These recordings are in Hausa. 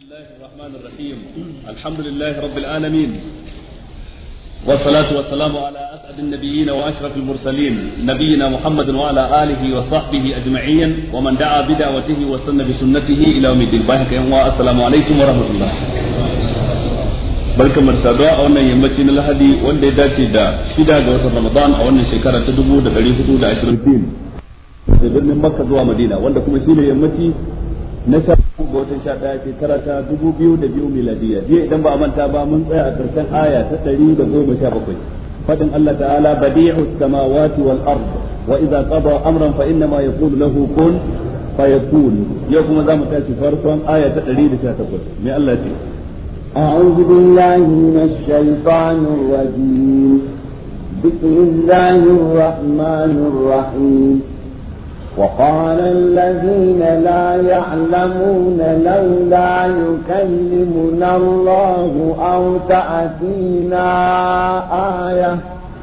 الله الرحمن الرحيم الحمد لله رب العالمين والصلاة والسلام على أسعد النبيين وأشرف المرسلين نبينا محمد وعلى آله وصحبه أجمعين ومن دعا بدعوته واستنى بسنته إلى يوم الدين. السلام عليكم ورحمة الله. barkan mu da saduwa a wannan yammaci na Lahadi wanda ya dace da 6 ga watan Ramadan a wannan shekara ta 1420 da birnin Makka zuwa Madina, wanda kuma shine yammaci na 11 ga watan 11 shekara ta 2002 miladiya. Jiya idan ba a manta ba mun tsaya a karshen aya ta 117 fadin Allah ta'ala badi'us samawati wal ard wa idza qada amran fa inna ma yaqulu lahu kun fayakun. Yau kuma zamu tashi farkon aya ta 118. Me Allah ce? أعوذ بالله من الشيطان الرجيم. بسم الله الرحمن الرحيم. وقال الذين لا يعلمون لولا يكلمنا الله أو تأتينا آية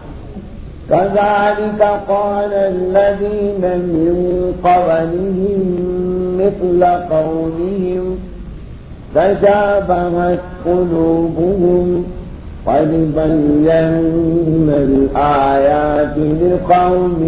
كذلك قال الذين من قبلهم مثل قولهم تشابهت قلوبهم قد بينا الآيات لقوم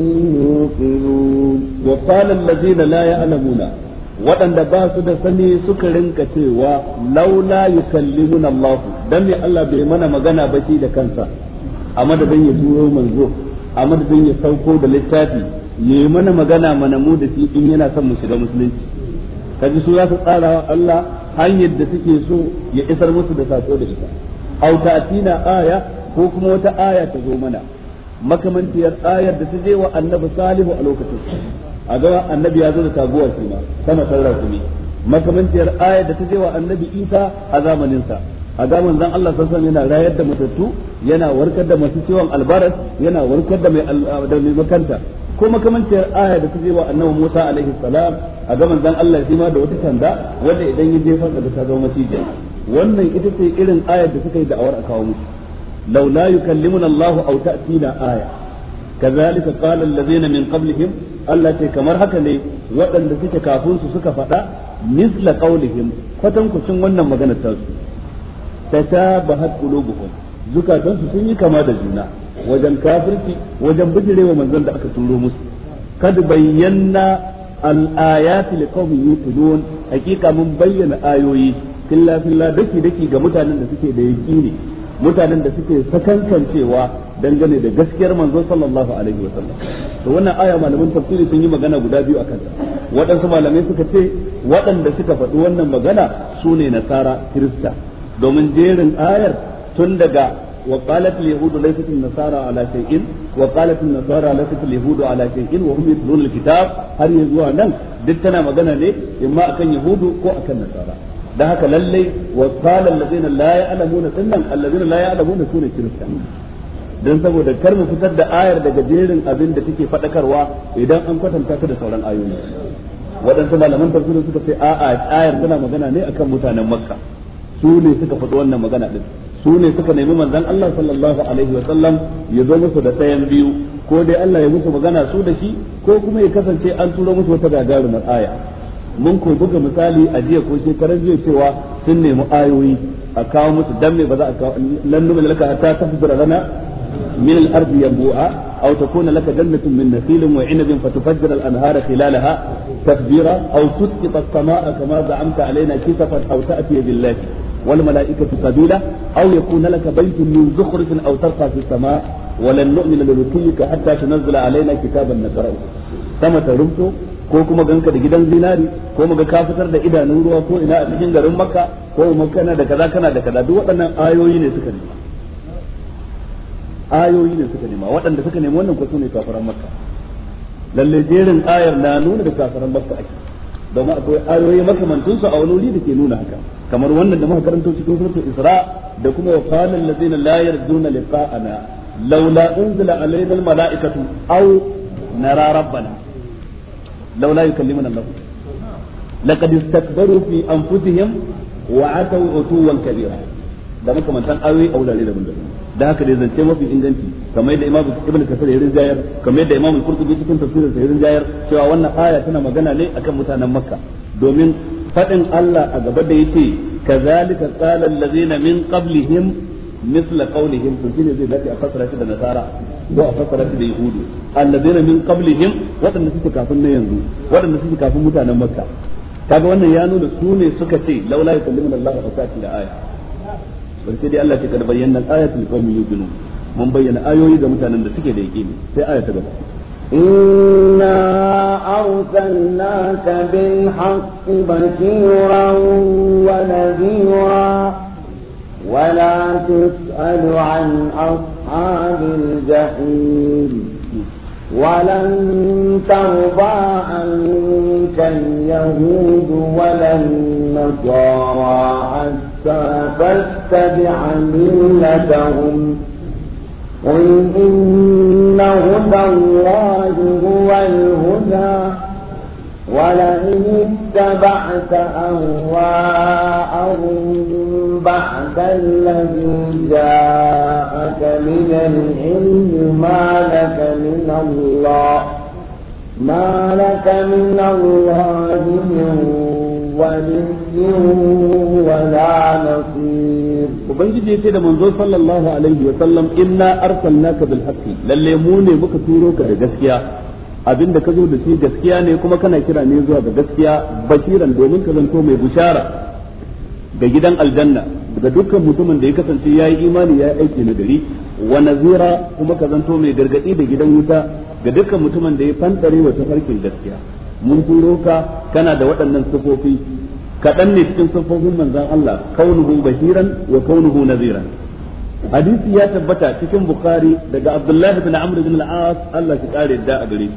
يوقنون. وقال الذين لا يعلمون waɗanda ba su da sani suka rinka cewa laula yukallimuna Allah, dan me Allah bai mana magana ba shi da kansa a madadin ya turo manzo, a madadin ya sauko da littafi yayi mana magana mana mu da shi in yana son mu shiga musulunci. Kaji su za su tsara wa Allah hanyar da suke so ya isar musu da sako da ita. Au ta'tina aya, ko kuma wata aya ta zo mana makamantiyar ayar da ta je wa annabi Salihu a lokacin. A ga annabi ya zo da taguwa shi ma sama sarrafa kuma makamantiyar ayar da ta je wa annabi Isa a zamanin sa. A ga manzon Allah sallallahu alaihi wasallam yana rayar da matattu, yana warkar da masu ciwon albaras, yana warkar da mai makanta. Ko makamanciyar aya da ta je wa annabi Musa alaihi salam a ga manzon Allah shi ma da wata sanda wanda idan ya jefa da ta zama macijiya. Wannan ita ce irin ayar da suka yi da'awar a kawo musu. laula yukallimuna Allah aw ta'tina aya kazalika qala allazina min qablihim, Allah ce kamar haka ne waɗanda suke kafin su suka faɗa misla qaulihim, kwatankucin wannan maganar ta su. Tashabahat qulubuhum, zukatansu sun yi kama da juna wajen kafirci, wajen bijirewa manzon da aka turo musu. kad bayyana al-ayati liqaumin yuqinun, hakika mun bayyana ayoyi filla daki ga mutanen da suke da yaqini, mutanen da suke sakankancewa dangane da gaskiyar manzo sallallahu alaihi wa sallam. To wannan aya malaman tafsiri sun yi magana guda biyu akan ta. Waɗansu malamai suka ce waɗanda suka faɗi wannan magana sune nasara kirista, domin jerin ayar tun daga وقالت اليهود ليست النصارى على شيء وقالت النصارى ليست اليهود على شيء وهم يتلون الكتاب har zuwa nan duk tana magana ne imma akan yahudu ko akan nasara. Da haka lalle wa qala allazina la ya'lamuna sunnan allazina la ya'lamuna sunan kirista, dan saboda kar mu fitar da ayar daga jerin abin da take fadakarwa idan an kwatanta ta da sauran ayoyi. Waɗansu malaman tafsiri suka ce a'a ayar tana magana ne akan mutanen Makka, su ne suka faɗi wannan magana din, su ne suka nemi manzon Allah sallallahu alaihi wa sallam ya zo musu da sayan biyu, ko dai Allah ya musu magana su da shi, ko kuma ya kasance an turo musu wata gagarumar aya. Mun ko buga misali a jiya ko shekaran jiya cewa sun nemi ayoyi a kawo musu, dan me ba za a kawo lan numin laka hatta tafsira lana min al-ardi yanbu'a aw takuna laka jannatun min nakhilin wa 'inabin fatufajjira al-anhara khilalaha tafjira aw tusqita as-samaa'a kama za'amta alaina kisafan aw ta'tiya billahi والملائكة سبيلا أو يكون لك بيت من زخرف أو ترقى في السماء ولن نؤمن لرقيك حتى تنزل علينا كتابا نقرأه. sama ta rumto ko kuma ganka da gidan zinari ko muga ka fitar da idanun ruwa ko ina a cikin garin Makka ko Makka da kaza kana da kaza, duk waɗannan ayoyi ne suka nema. Ayoyi ne suka nema, waɗanda suka nema wannan ko sune kafiran Makka. Lalle jerin ayar na nuna da kafiran Makka ake, domin akwai ayoyi makamantun su a wani wuri da ke nuna haka, kamar wannan da muka karanto cikin suratul Isra da kuma wa qala allazina la yarjuna liqa'ana laula unzila alayna almala'ikatu aw nara rabbana laula yukallimuna Allah laqad istakbaru fi anfusihim wa ataw utuwan kabira. Da makamantan ayoyi a wurare daban-daban. Da haka dai zance mafi inganci kamar yadda Imam Ibn Kathir ya rinjayar, kamar yadda Imam Al-Qurtubi cikin tafsirin sa ya rinjayar, cewa wannan aya tana magana ne akan mutanen Makka, domin fadin Allah a gaba da yace kazalika qala allazina min qablihim misla qawlihim to shine zai dace a fasara shi da nasara ko a fasara shi da yahudu allazina min qablihim wadanda suke kafin na yanzu wadanda suke kafin mutanen makka kaga wannan ya nuna su ne suka ce laula yukallimuna Allah wa sa'ati da aya bar sai dai Allah ce kada bayyana ayatul qawmi yuqinun mun bayyana ayoyi ga mutanen da suke da yaqini sai aya ta gaba إنا أرسلناك بالحق بشيرا ونذيرا ولا تسأل عن أصحاب الجحيم ولن ترضى عنك اليهود ولا النصارى حتى تتبع ملتهم قل إن هدى الله هو الهدى ولئن اتبعت أهواءهم بعد الذي جاءك من العلم ما لك من الله من ولي ولا نصير ubangiji yace da manzo sallallahu alaihi wa sallam inna arsalnaka bil haqqi lalle mu ne muka turo ka da gaskiya abinda ka zo da shi gaskiya ne kuma kana kira ne zuwa ga gaskiya bashiran domin ka zanto mai bushara ga gidan aljanna daga dukkan mutumin da ya kasance yayi imani yayi aiki na gari wa nazira kuma ka zanto mai gargadi da gidan wuta ga dukkan mutumin da ya fantare wa tafarkin gaskiya mun turo ka kana da waɗannan sifofi kaɗan ne cikin siffofin manzon Allah kaunuhu bashiran wa kaunuhu naziran hadisi ya tabbata cikin bukhari daga abdullahi bin amr bin al-as Allah shi kare da a gare shi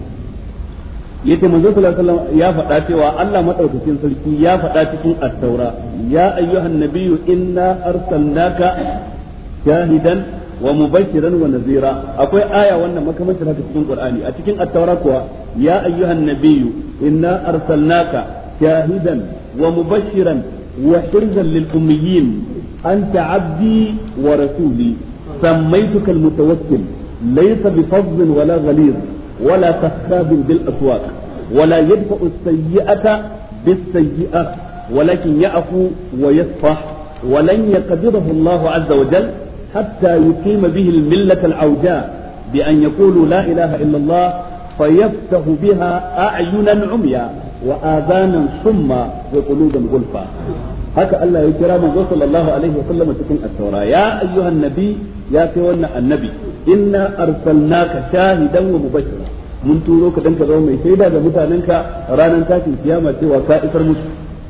yace manzo sallallahu alaihi wasallam ya faɗa cewa Allah madaukakin sarki ya faɗa cikin at-taura ya ayyuhan nabiyyu inna arsalnaka shahidan wa mubashiran wa nazira akwai aya wannan makamancin haka cikin qur'ani a cikin at-taura kuwa ya ayyuhan nabiyyu inna arsalnaka shahidan wa mubashiran wa hirzan lil ummiyin anta abdi wa rasuli sammaytuka al-mutawakkil laysa bi fadl wala ghalid ولا تخاب بالأسواق ولا يدفع السيئة بالسيئة ولكن يعفو ويصفح ولن يقدره الله عز وجل حتى يقيم به الملة العوجاء بأن يقولوا لا إله إلا الله فيفتح بها أعينا عميا وآذانا صما وقلوبا غلفا هكا الله يكرم صلى الله عليه وسلم تكون التوراة يا أيها النبي يا كيوانا النبي إنا أرسلناك شاهدا ومبشرا mun turo ka dan ka zama mai shaida ga mutanenka ranar tashin kiyama cewa ka isar musu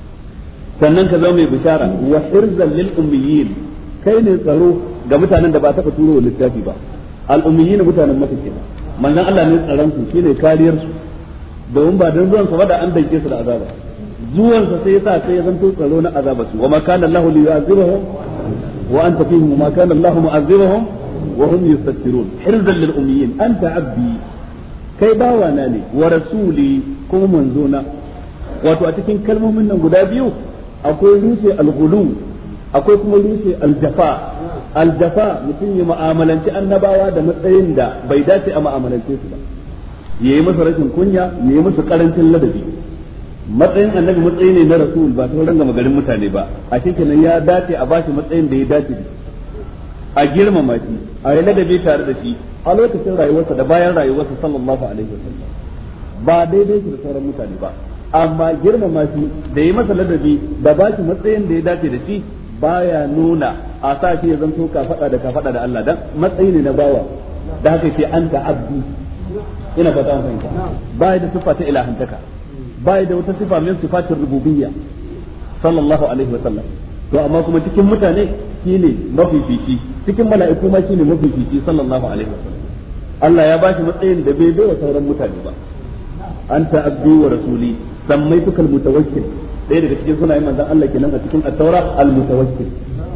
sannan ka zama mai bishara wa hirzan lil ummiyin kai ne tsaro ga mutanen da ba taɓa turo littafi ba al ummiyin mutanen maka kenan manzon Allah ne tsaron su shine kariyar su domin ba dan zuwan sa ba da an danke su da azaba zuwan sa sai yasa sai ya zanto tsaro na azaba su wa ma kana Allahu liyu'azibahum wa anta fihim wa ma kana Allahu mu'azibahum wa hum yastaghfirun hirzan lil ummiyin anta abdi kai bawa na ne wa rasuli kuma manzo na wato a cikin kalmomin nan guda biyu akwai rushe al-ghulu akwai kuma rushe al-jafa mutum ya mu'amalanci annabawa da matsayin da bai dace a mu'amalance su ba yayi masa rashin kunya yayi masa karancin ladabi matsayin annabi matsayi ne na rasul ba ta ranga magarin mutane ba a cikin ya dace a bashi matsayin da ya dace da a girmama shi a yi ladabi tare da shi a lokacin rayuwarsa da bayan rayuwarsa sallallahu alaihi wasallam ba daidai shi da sauran mutane ba amma girmama shi da yi masa ladabi da ba shi matsayin da ya dace da shi baya nuna a sa shi ya zanto ka faɗa da Allah dan matsayi ne na bawa da haka ce anta abdi ina fata an fahimta baya da sifa ta ilahantaka baya da wata sifa min sifatir rububiyya sallallahu alaihi wasallam to amma kuma cikin mutane shine mafifici cikin mala'iku ma shine mafifici sallallahu alaihi wasallam Allah ya bashi matsayin da bai bai wa sauran mutane ba anta abdi wa rasuli sammaytuka al-mutawakkil dai daga cikin sunayen manzon Allah kenan a cikin at-taura al-mutawakkil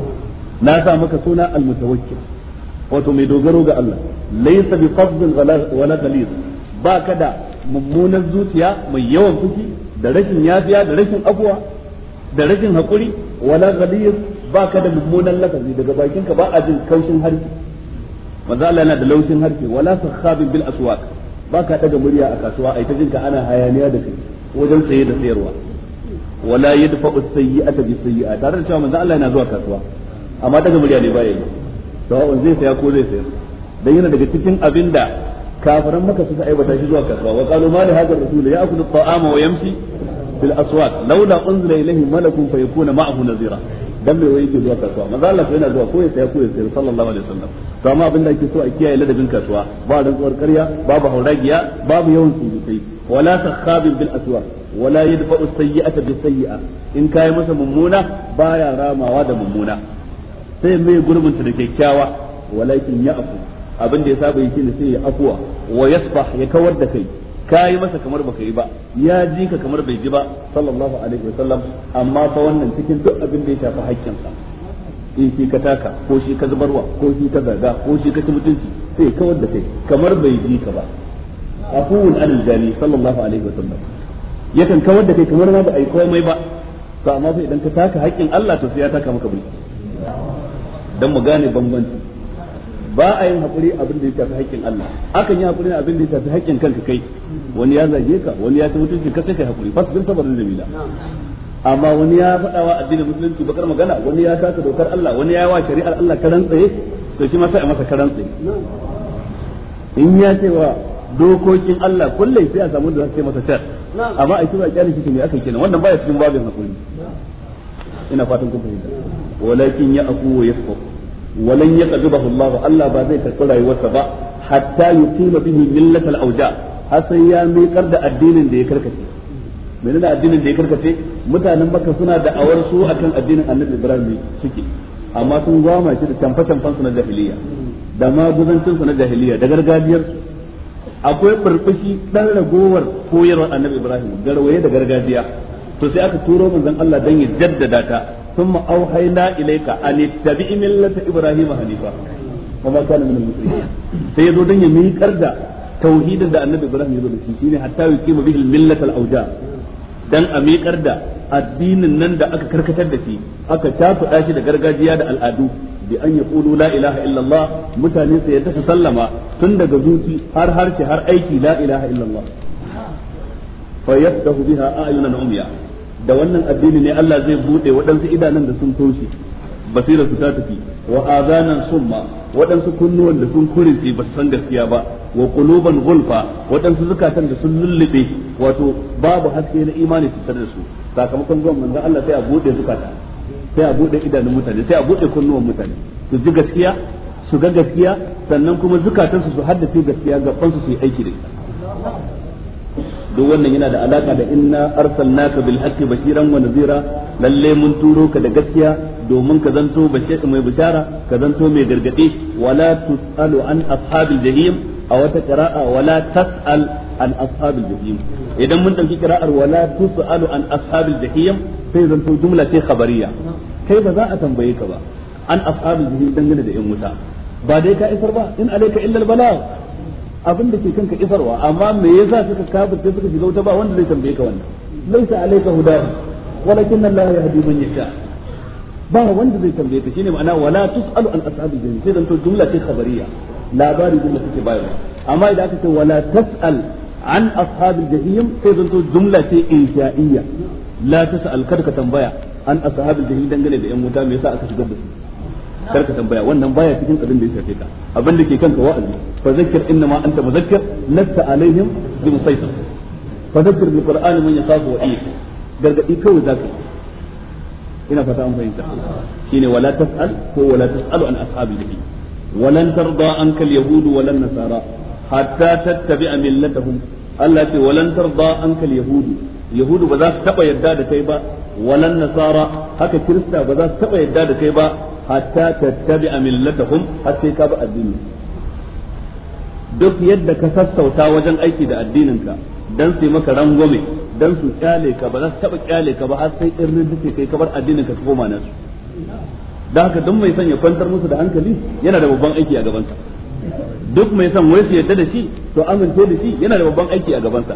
na sa maka suna al-mutawakkil wato mai dogaro ga Allah laysa bi fadl wala ghalid ba kada mummunan zuciya mai yawan fushi da rashin yafiya da rashin afwa da rashin hakuri wala ghalid ba ka da mummunan lafazi daga bakinka ba a jin kaushin harshe manzo Allah yana da laushin harshe wala sakhabin bil aswaq ba ka daga murya a kasuwa ai ta jinka ana hayaniya da kai wajen saye da sayarwa wala yadfa'u as-sayyi'ata bis-sayyi'ah tare da cewa manzo Allah yana zuwa kasuwa amma daga murya ne baya yi to zai saya ko zai sayar dan yana daga cikin abinda kafiran maka suka aibata shi zuwa kasuwa wa qalu ma li hadha ar-rasul ya'kulu at-ta'ama wa yamshi fil aswaq laula unzila ilayhi malakun fayakuna ma'ahu nazira dan me wai yake zuwa kasuwa manzo Allah ko yana zuwa ko ya saya ko ya sayar sallallahu alaihi wasallam to amma abinda ake so a kiyaye ladabin kasuwa ba rantsuwar ƙarya babu hauragiya babu yawan surutai wala takhabin bil aswaq wala yadfa'u as-sayyi'ata bis-sayyi'ah in kai masa mummuna baya ramawa da mummuna sai mai gurbinta da kyakkyawa walakin ya'fu abin da ya saba yake ne sai ya afwa wa yasfah ya kawar da kai kai masa kamar baka yi ba ya ji ka kamar bai ji ba sallallahu alaihi wasallam amma fa wannan cikin duk abin da ya shafi haƙƙinsa in shi ka taka ko shi ka zubarwa ko shi ka zaga ko shi ka ci mutunci sai ya kawar da kai kamar bai ji ka ba afuwun anil jani sallallahu alaihi wasallam yakan kawar da kai kamar ma ba ai komai ba to amma sai idan ka taka haƙƙin Allah to sai ya taka maka bulki dan mu gane bambanci ba a yin hakuri abin da ya shafi haƙƙin Allah akan yi hakuri abin da ya shafi haƙƙin kanka kai wani ya zage ka wani ya ci mutunci ka sai kai hakuri fasbir sabarin jamila amma wani ya faɗa wa addinin musulunci bakar magana wani ya taka dokar Allah wani ya wa shari'ar Allah karan tsaye to shi ma sai a masa karan tsaye in ya ce wa dokokin Allah kullai sai a samu da zai masa tar amma a kira kyalin shi ne aka kenan wannan baya cikin babin hakuri ina fatan kun fahimta walakin ya aku wa yasfu walan yaqdibahu Allah ba zai karɓi rayuwarsa ba hatta yuqima bihi millatal awja har sai ya miƙar da addinin da ya karkace menene addinin da ya karkace mutanen Makka suna da awar su akan addinin Annabi Ibrahim suke amma sun gwama shi da tamfa-tamfan su na jahiliya da maguzancin su na jahiliya da gargajiyar akwai burbushi dan ragowar koyarwar Annabi Ibrahim garwaye da gargajiya to sai aka turo manzon Allah dan ya jaddada ta ثم أوحينا إليك أن اتبع ملة إبراهيم حنيفا وما كان من المشركين سيدو دنيا ميكر دا توحيد دا النبي إبراهيم يقول شيء حتى يقيم به الملة الأوجاع dan a miƙar da addinin nan da aka karkatar da shi aka tafi shi da gargajiya da al'adu bi an yaqulu la ilaha illallah mutane sai ya sallama tun daga zuci har harshe har aiki la ilaha illallah fa yaftahu biha a'yunan umya da wannan addini ne Allah zai bude waɗansu idanun da sun toshe basira su ta tafi wa azanan summa waɗansu kunnuwan da sun kurince ba su san gaskiya ba wa quluban gulfa waɗansu zukatan da sun lullube wato babu haske na imani su tare da su sakamakon zuwan manzon Allah sai a bude zukata sai a bude idanun mutane sai a bude kunnuwan mutane su ji gaskiya su ga gaskiya sannan kuma zukatansu su haddace gaskiya gaban su yi aiki da ita duk wannan yana da alaka da inna arsalnaka bil haqqi bashiran wa nadhira lalle mun turo ka da gaskiya domin ka zanto bashir mai bishara ka zanto mai gargadi wala tusalu an ashabil jahim a wata qira'a wala tasal an ashabil jahim idan mun dauki qira'ar wala tusalu an ashabil jahim sai zanto jumla ce khabariya kai ba za a tambaye ka ba an ashabil jahim dangane da yan wuta ba dai ka isar ba in alayka illa al balagh abin da ke kanka isarwa amma me yasa suka kafirce suka shiga wuta ba wanda zai tambaye ka wannan laisa alayka hudahu walakin Allah yahdi man yasha ba wanda zai tambaye ka shine ma'ana wala tusalu an ashabil jahim sai dan to jumla ce khabariya labari jumla take bayarwa amma idan aka ce wala tasal an ashabil jahim sai dan to jumla ce insha'iyya la tasal kada ka tambaya an ashabil jahim dangane da yan wuta me yasa aka shigar da su kar ka tambaya wannan baya cikin abin da ya shafe ka abin da ke kanka wa'azi fa zakkir innama anta muzakkir lasta alaihim bi musaytir fa zakkir bil qur'ani man yakhafu wa'id gargadi kawai zaka ina fata an fahimta shine wala tas'al ko wala tas'alu an ashabi nabi walan tarda anka al yahud walan nasara hatta tattabi'a millatahum Allah ce walan tarda anka al yahud yahudu ba za su taba yadda da kai ba walan nasara haka kirista ba za su taba yadda da kai ba hatta tattabi'a millatahum har sai ka bi addini duk yadda ka sassauta wajen aiki da addininka dan su maka rangwame dan su kyale ka ba za su taba kyale ka ba har sai in rindace kai ka bar addininka ka koma nasu dan haka duk mai son ya kwantar musu da hankali yana da babban aiki a gabansa duk mai son wai su yadda da shi to amince da shi yana da babban aiki a gabansa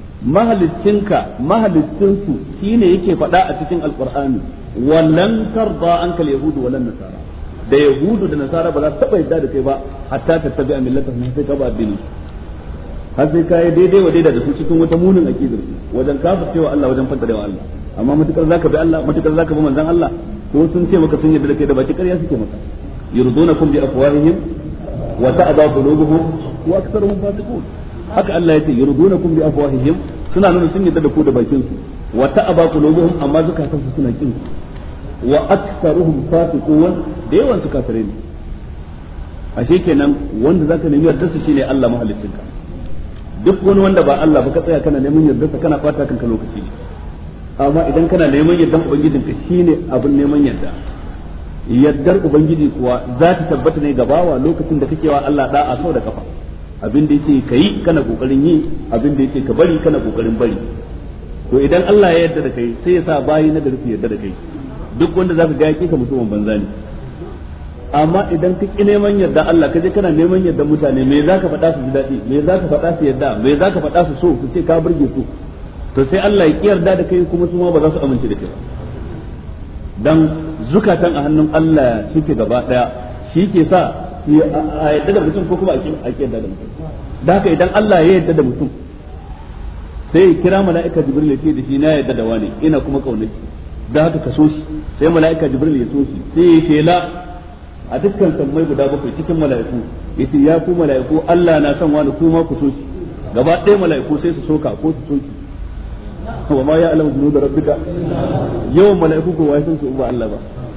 mahaliccinsu shine yake faɗa a cikin alqur'ani wallan tarda ankal yahudu walan nasara da yahudu da nasara ba za su taba yadda da kai ba hatta tattabi'a millatahum sai ka ba addini har sai kai daidai wa daidai da su cikin wata munin aqidar wajen kafircewa Allah wajen fadarewa Allah amma mutukar zaka bi Allah mutukar zaka bi manzon Allah ko sun ce maka sun yarda da kai da baki ƙarya suke maka yurdunakum bi afwahihim wa ta'aba qulubuhum wa aktharuhum fasiqun haka Allah yace yurdunakum bi afwahihim suna nuna sun yarda da ku da bakin su wa ta'aba qulubuhum amma zakatan su suna kin wa aktharuhum fasiqun da yawan su kafirai ne ashe kenan wanda zaka nemi yarda su shine Allah mahaliccinka duk wani wanda ba Allah ba ka tsaya kana neman yarda sa kana fata kanka lokaci ne amma idan kana neman yardan ubangijinka shine abin neman yarda yaddar ubangiji kuwa za ta tabbata ne gabawa lokacin da kake wa Allah da'a sau da kafa abin da yake kai kana kokarin yi abin da yake ka bari kana kokarin bari to idan Allah ya yarda da kai sai ya sa bayi na gari su yarda da kai duk wanda zaka ga yake ka mutumin banza ne amma idan ka ki neman yarda Allah kaje kana neman yarda mutane me zaka faɗa su ji daɗi me zaka faɗa su yarda me zaka faɗa su so su ce ka burge su to sai Allah ya ki yarda da kai kuma su ma ba za su amince da kai ba dan zukatan a hannun Allah suke gaba daya shi ke sa a yadda da mutum ko kuma a ki yadda da mutum da haka idan Allah ya yadda da mutum sai ya kira mala'ika Jibril ya ce da shi na yadda da wani ina kuma kaunar shi da haka ka so shi sai mala'ika Jibril ya so shi sai ya shela a dukkan sammai guda bakwai cikin mala'iku yace ya ku mala'iku Allah na son wani kuma ku so shi gaba ɗaya mala'iku sai su soka ko su soki wa ma ya alamu junuda rabbika yawan mala'iku ko wai sun su ba Allah ba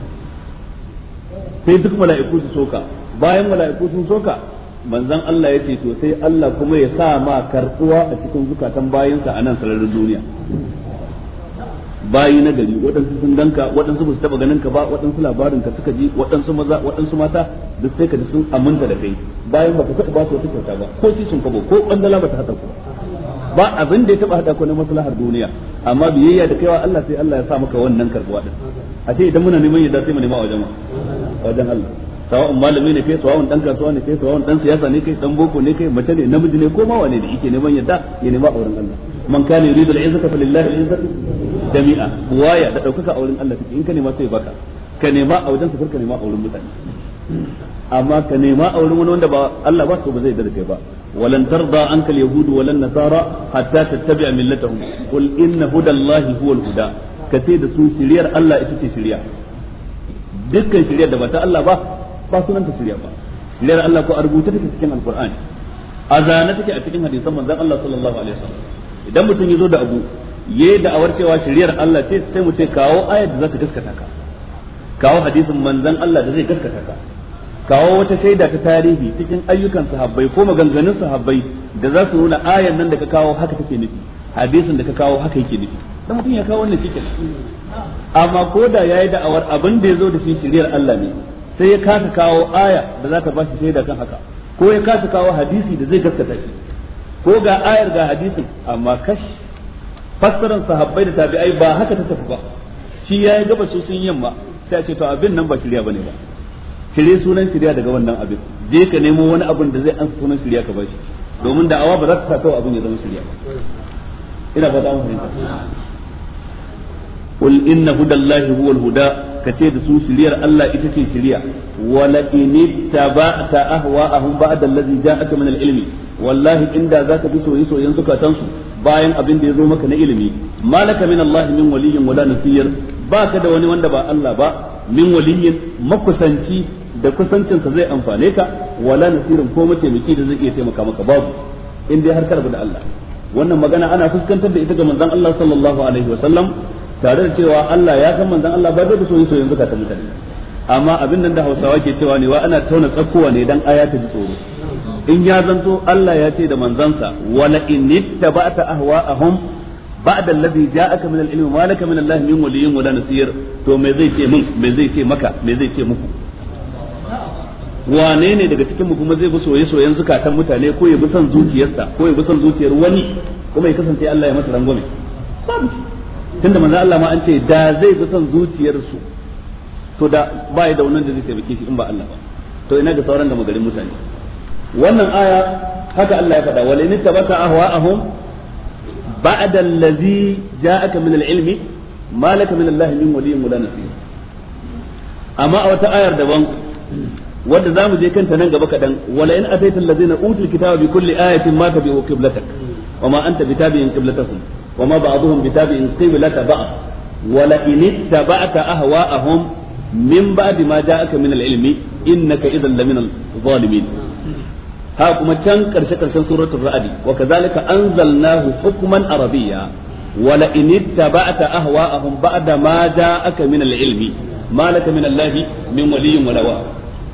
sai duk mala'iku su soka bayan mala'iku sun soka manzon Allah ya ce to sai Allah kuma ya sa ma karbuwa a cikin zukatan bayinsa a nan sararin duniya bayi na gari waɗansu sun danka waɗansu ba su taɓa ganin ka ba waɗansu labarin ka suka ji waɗansu maza waɗansu mata duk sai ka ji sun aminta da kai bayan baka taɓa ba su wata kyauta ba ko shi sun kabo ko ɓandala ba ta haɗa ku ba abin da ya taɓa haɗa ku na maslahar duniya amma biyayya da kaiwa Allah sai Allah ya sa maka wannan karbuwa din a ce idan muna neman yadda sai mu nema wajen Allah sawa'un malami ne kai sawa'un dan kasuwa ne kai sawa'un dan siyasa ne kai dan boko ne kai mace ne namiji ne ko ma wane ne yake neman yadda ya nema a wurin Allah man kana yuridu al-izzata falillahi al-izzatu jami'a waya da daukaka a wurin Allah take in ka nema sai baka ka nema a wajen ka nema a wurin mutane amma ka nema a wurin wani wanda ba Allah ba to ba zai yarda da kai ba walan tarda anka al-yahud walan nasara hatta tattabi'a millatahum qul inna hudallahi huwal huda kace da su shiriyar Allah ita ce shiriya dukkan shiriyar da ba ta Allah ba sunanta shiriya ba shiriyar Allah ko a rubuta take cikin alqur'ani azana take a cikin hadisan manzon Allah sallallahu alaihi wasallam idan mutum ya zo da abu yayi da'awar cewa shiriyar Allah ce sai mu ce kawo ayat da za ta gaskata ka kawo hadisin manzon Allah da zai gaskata ka kawo wata shaida ta tarihi cikin ayyukan sahabbai ko maganganun sahabbai da za su nuna ayan nan da ka kawo haka take nufi hadisin da ka kawo haka yake nufi dan mutum ya kawo wannan shi kenan amma ko da yayi da'awar abin da ya zo da shi shiriyar Allah ne sai ya kasa kawo aya da za ta ba shi shaida kan haka ko ya kasa kawo hadisi da zai gaskata shi ko ga ayar ga hadisin amma kash fassaran sahabbai da tabi'ai ba haka ta tafi ba shi yayi gaba su sun yamma sai a ce to abin nan ba shirya bane ba shirye sunan shirya daga wannan abin je ka nemo wani abin da zai ansa sunan shirya ka bashi domin da'awa ba za ta sa kawai abin ya zama shirya ba ina fata an fahimta qul inna hudallahi huwal huda kace da su shiriyar Allah ita ce shiriya wala in ittaba'ta ahwa'ahum ba'da allazi ja'aka min al-ilmi wallahi inda zaka bi soyayyen zukatansu bayan abin da yazo maka na ilimi malaka min Allah min waliyyin wala nasir baka da wani wanda ba Allah ba min waliyyin makusanci da kusancinsa zai amfane ka wala nasirin ko mataimaki da zai iya taimaka maka babu in dai har karbu da Allah wannan magana ana fuskantar da ita ga manzon Allah sallallahu alaihi wa sallam tare da cewa Allah ya san manzon Allah ba da soyayyen zukatan mutane amma abin nan da Hausawa ke cewa ne wa ana tauna tsakkuwa ne dan aya ta ji tsoro in ya zanto Allah ya ce da manzansa wala in ittaba'ta ahwa'ahum ba'da alladhi ja'aka min al-ilmi ma laka min Allah min waliyyin wala nasir to me zai ce min me zai ce maka me zai ce muku wane ne daga cikin mu kuma zai bi soyayyen zukatan mutane ko ya bi son zuciyarsa ko ya bi son zuciyar wani kuma ya kasance Allah ya masa rangwame babu tunda manzo Allah ma an ce da zai bi son zuciyarsu to da ba ya da wannan da zai taimake shi in ba Allah ba to ina ga sauran da magarin mutane wannan aya haka Allah ya faɗa wala in tabata ahwa'ahum ba'da allazi ja'aka min al-ilmi ma laka min Allah min waliyyin wala nasir amma a wata ayar daban wanda zamu je kanta nan gaba kadan wala in ataita allazina utul kitaba bi kulli ayatin ma tabi'u qiblatak wama anta bitabi'in qiblatakum wama ba'dhum bitabi'in qiblata ba'd wala in ittaba'ta ahwa'ahum min ba'di ma ja'aka min al-ilmi innaka idhan lamina al-zalimin ha kuma can karshen suratul ra'd wa kadhalika anzalnahu hukman arabiyya wala in ittaba'ta ahwa'ahum ba'da ma ja'aka min al-ilmi ma laka min allahi min waliyyin wala wa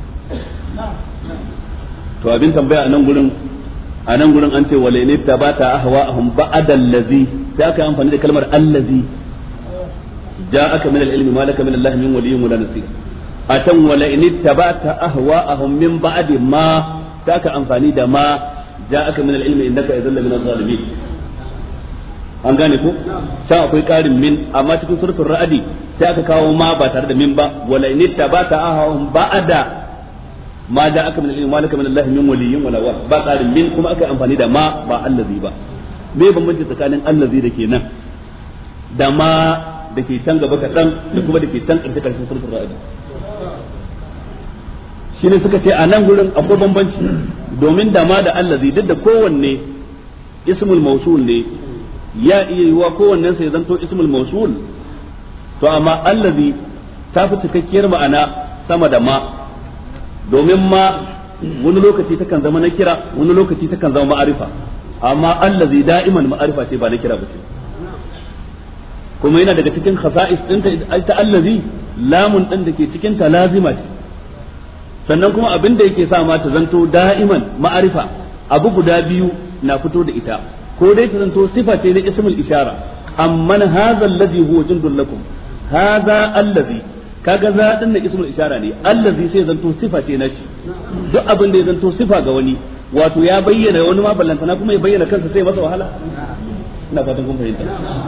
to abin tambaya a nan gurin an ce wala ne tabata ahwa'ahum ba'da allazi sai aka amfani da kalmar allazi ja'aka min al-ilmi ma laka min allahi min waliyyin wala nasir a can wala in tabata ahwa'ahum min ba'di ma sai aka amfani da ma ja'aka min al-ilmi innaka idhan min az-zalimin an gane ko sai akwai karin min amma cikin suratul ra'd sai aka kawo ma ba tare da min ba wala in tabata ahwa'ahum ba'da ma da aka min ilmi malaka min Allah min waliyyin wala wa ba qarin min kuma aka amfani da ma ba allazi ba me bambanci tsakanin allazi da ke nan da ma da ke can gaba kadan da kuma da ke can karshen suratul ra'd shine suka ce a nan gurin akwai bambanci domin da ma da allazi duk da kowanne ismul mawsul ne ya iya yiwa kowannen sai zanto ismul mawsul to amma allazi ta fi cikakkiyar ma'ana sama da ma domin ma wani lokaci takan zama na kira wani lokaci takan zama ma'arifa amma allazi da'iman ma'arifa ce ba na kira ba ce kuma yana daga cikin khasa'is din ta allazi lamun din da ke cikin ta lazima ce sannan kuma abin da yake sa ma ta zanto da'iman ma'arifa abu guda biyu na fito da ita ko dai ta zanto sifa ce na ismul ishara amman hadha allazi huwa jundul lakum hadha allazi kaga za din na ismul ishara ne allazi sai zanto sifa ce na shi duk abin da ya zanto sifa ga wani wato ya bayyana wani ma ballantana kuma ya bayyana kansa sai masa wahala ina fatan kun fahimta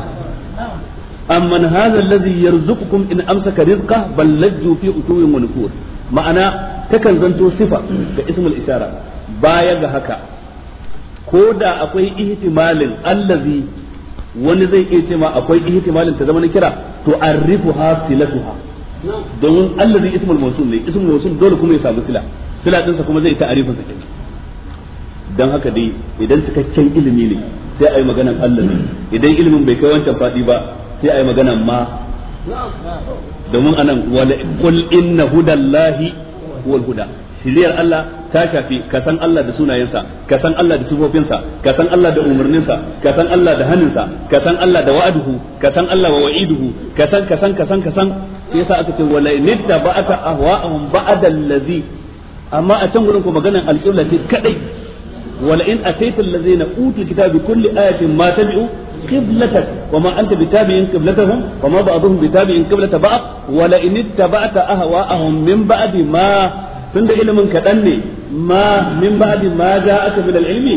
amman hadha allazi yarzuqukum in amsaka rizqa bal lajju fi utuwin wa nufur ma'ana takan zanto sifa ga ismul ishara baya ga haka ko da akwai ihtimalin allazi wani zai iya ce ma akwai ihtimalin ta zama na kira to arrifuha silatuha domin allazi ismul mawsul ne ismul mawsul dole kuma ya samu sila din sa kuma zai ta'arifin sa kenan dan haka dai idan cikakken ilimi ne sai ayi maganan allazi idan ilimin bai kai wancan fadi ba sai ayi maganan ma domin anan wala qul inna hudallahi huwal huda shiriyar Allah ta shafi ka san Allah da sunayensa ka san Allah da sifofinsa ka san Allah da umarninsa ka san Allah da haninsa ka san Allah da wa'aduhu ka san Allah wa wa'iduhu ka san shi yasa aka ce wala nitta ba'ata ahwa'ahum ba'da allazi amma a can gurin ko maganan alqibla ce kadai wala in ataita allazina utul kitabi kulli ayatin ma tabi'u qiblatak wama anta bitabi'in qiblatahum wama ba'dhum bitabi'in qiblata ba'd wala in ittaba'ta ahwa'ahum min ba'di ma tunda ilimin kadan ne ma min ba'di ma ja'aka min al-ilmi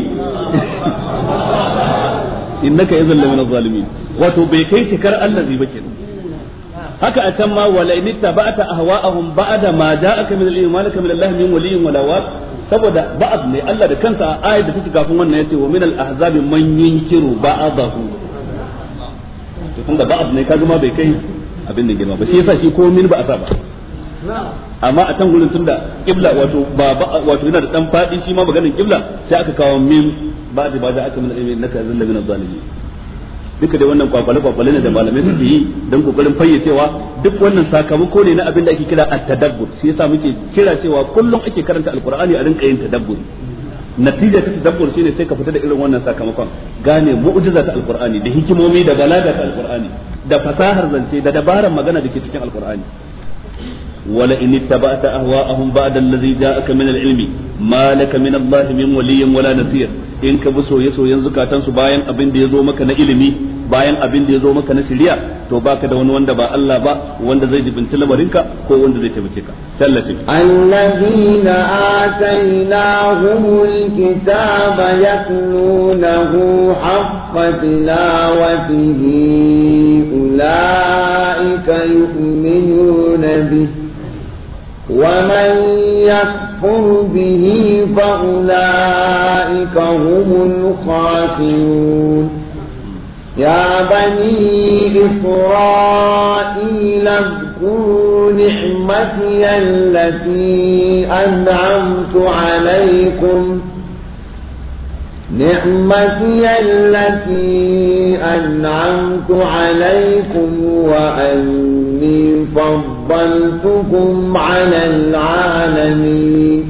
innaka idhan lamina adh-dhalimin wato bai kai shikar allazi ba kenan haka a can ma wala in tabata ahwa'ahum ba'da ma ja'aka min al-ilmi malaka min Allah min waliyyin wala wa saboda ba'd ne Allah da kansa a ayat da take kafin wannan yace wa min al-ahzabi man yunkiru ba'dahu to tunda ba'd ne kaga ma bai kai abin da girma ba shi yasa shi ko min ba a sa ba amma a can gurin tunda qibla wato wato yana da dan fadi shi ma maganar qibla sai aka kawo min ba'da ba ja'aka min al-ilmi innaka zalla min adh-dhalimin duka dai wannan kwakwale ne da malamai suke yi don kokarin fayyacewa duk wannan sakamako ne na abin da ake kira at-tadabbur shi yasa muke kira cewa kullum ake karanta alqur'ani a rinka yin tadabbur natija ta tadabbur shine sai ka fita da irin wannan sakamakon gane mu'jiza ta alqur'ani da hikimomi da balaga ta alqur'ani da fasahar zance da dabaran magana da ke cikin alqur'ani wala in ittaba'ta ahwa'ahum ba'da alladhi ja'aka min al-ilmi ma laka min Allah min waliyyin wala nasir in ka bi soye-soyen zukatansu bayan abin da ya zo maka na ilimi bayan abin da ya zo maka na shari'a to baka da wani wanda ba Allah ba wanda zai jibinci lamarinka ko wanda zai taimake ka sallace alladhina atainahumul kitaba yatlunahu haqqa tilawatihi ulaika yu'minuna bihi ومن يكفر به فأولئك هم الخاسرون يا بني إسرائيل واذكروا نعمتي التي أنعمت عليكم وأني فضلتكم على العالمين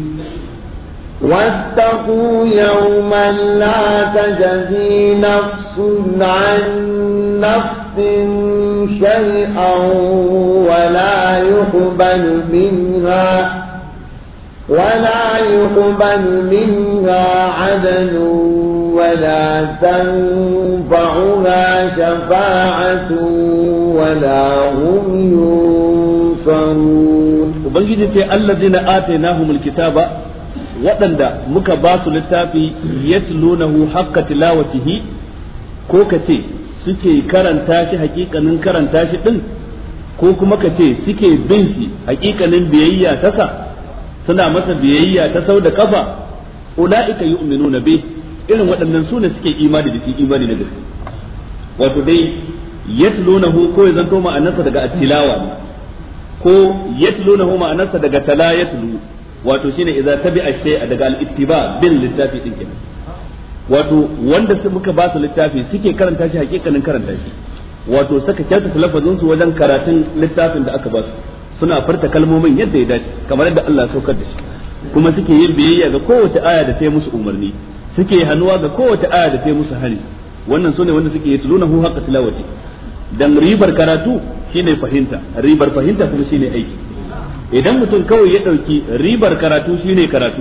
واتقوا يوما لا تجزي نفس عن نفس شيئا ولا يقبل منها عدل ولا تنفعها شفاعة ولا هم ينصرون. وبنجد الذين آتيناهم الكتاب waɗanda muka ba su littafi yatlunahu haqqa tilawatihi ko kace suke karanta shi hakikanin karanta shi din ko kuma kace suke bin shi hakikanin biyayya ta sa suna masa biyayya ta sau da kafa ulaika yu'minuna bih irin waɗannan su ne suke imani da shi imani na gaske wato dai yatlunahu ko ya zanto ma'anarsa daga at-tilawa ko yatlunahu ma'anarsa daga tala yatlu wato shine idza tabi'a shay'a daga al-ittiba bil littafi din kenan wato wanda muka ba su littafi suke karanta shi hakikanin karanta shi wato saka kyauta lafazin su wajen karatun littafin da aka ba su suna furta kalmomin yadda ya dace kamar yadda Allah ya saukar da shi kuma suke yin biyayya ga kowace aya da ta yi musu umarni suke hannuwa ga kowace aya da ta yi musu hani wannan sune wanda suke yatlunahu haqqa tilawati dan ribar karatu shine fahimta ribar fahimta kuma shine aiki idan mutum kawai ya ɗauki ribar karatu shine karatu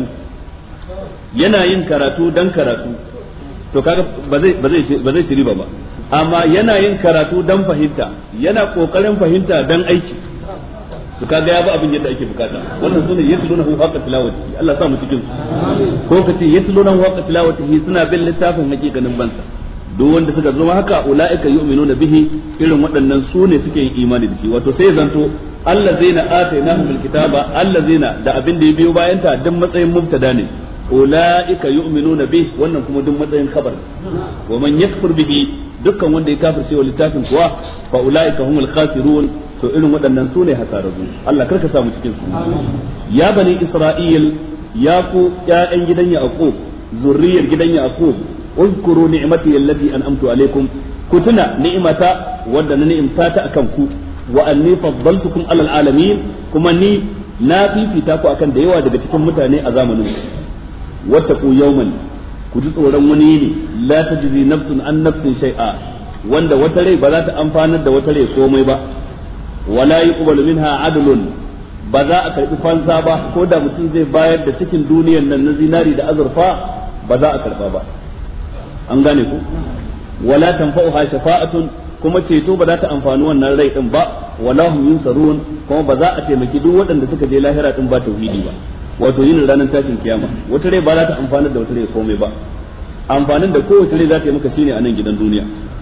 yana yin karatu dan karatu to kaga ba zai ci riba ba amma yana yin karatu dan fahimta yana kokarin fahimta dan aiki to kaga ya ba abin yadda ake bukata wannan sune yatlunahu haqqa tilawati Allah sa mu cikin su ko kace yatlunahu haqqa tilawati suna bin littafin hakikanin bansa duk wanda suka zama haka ulaika yu'minuna bihi irin waɗannan su ne suke yin imani da shi wato sai zanto allazina atainahumul kitaba allazina da abin da ya biyo bayan ta duk matsayin mubtada ne ulaika yu'minuna bihi wannan kuma duk matsayin khabar wa man yakfur bihi dukkan wanda ya kafirce wa littafin kuwa fa ulaika humul khasirun to irin waɗannan su ne hasararru Allah karka samu cikin su ya bani isra'il ya ku ƴaƴan gidan yaqub zurriyar gidan yaqub uzkuru ni'mati allati an'amtu alaikum kutuna ni'mata wadda na ni'imta ta akan ku wa anni faddaltukum alal alamin kuma ni na fifita ku akan da yawa daga cikin mutane a zamanin ku wattaqu yawman ku ji tsoron wani ne la tajzi nafsun an nafsin shay'a wanda wata rai ba za ta amfanar da wata rai komai ba wala yuqbalu minha adlun ba za a karbi fansa ba ko da mutum zai bayar da cikin duniyar nan na zinari da azurfa ba za a karba ba an gane ku wala tanfa'uha shafa'atun kuma ceto ba za ta amfani wannan rai din ba wala hum yunsarun kuma ba za a taimaki duk waɗanda suka je lahira din ba tauhidi ba wato yin ranar tashin kiyama wata rai ba za ta amfana da wata rai komai ba amfanin da kowace rai za ta yi maka shine a nan gidan duniya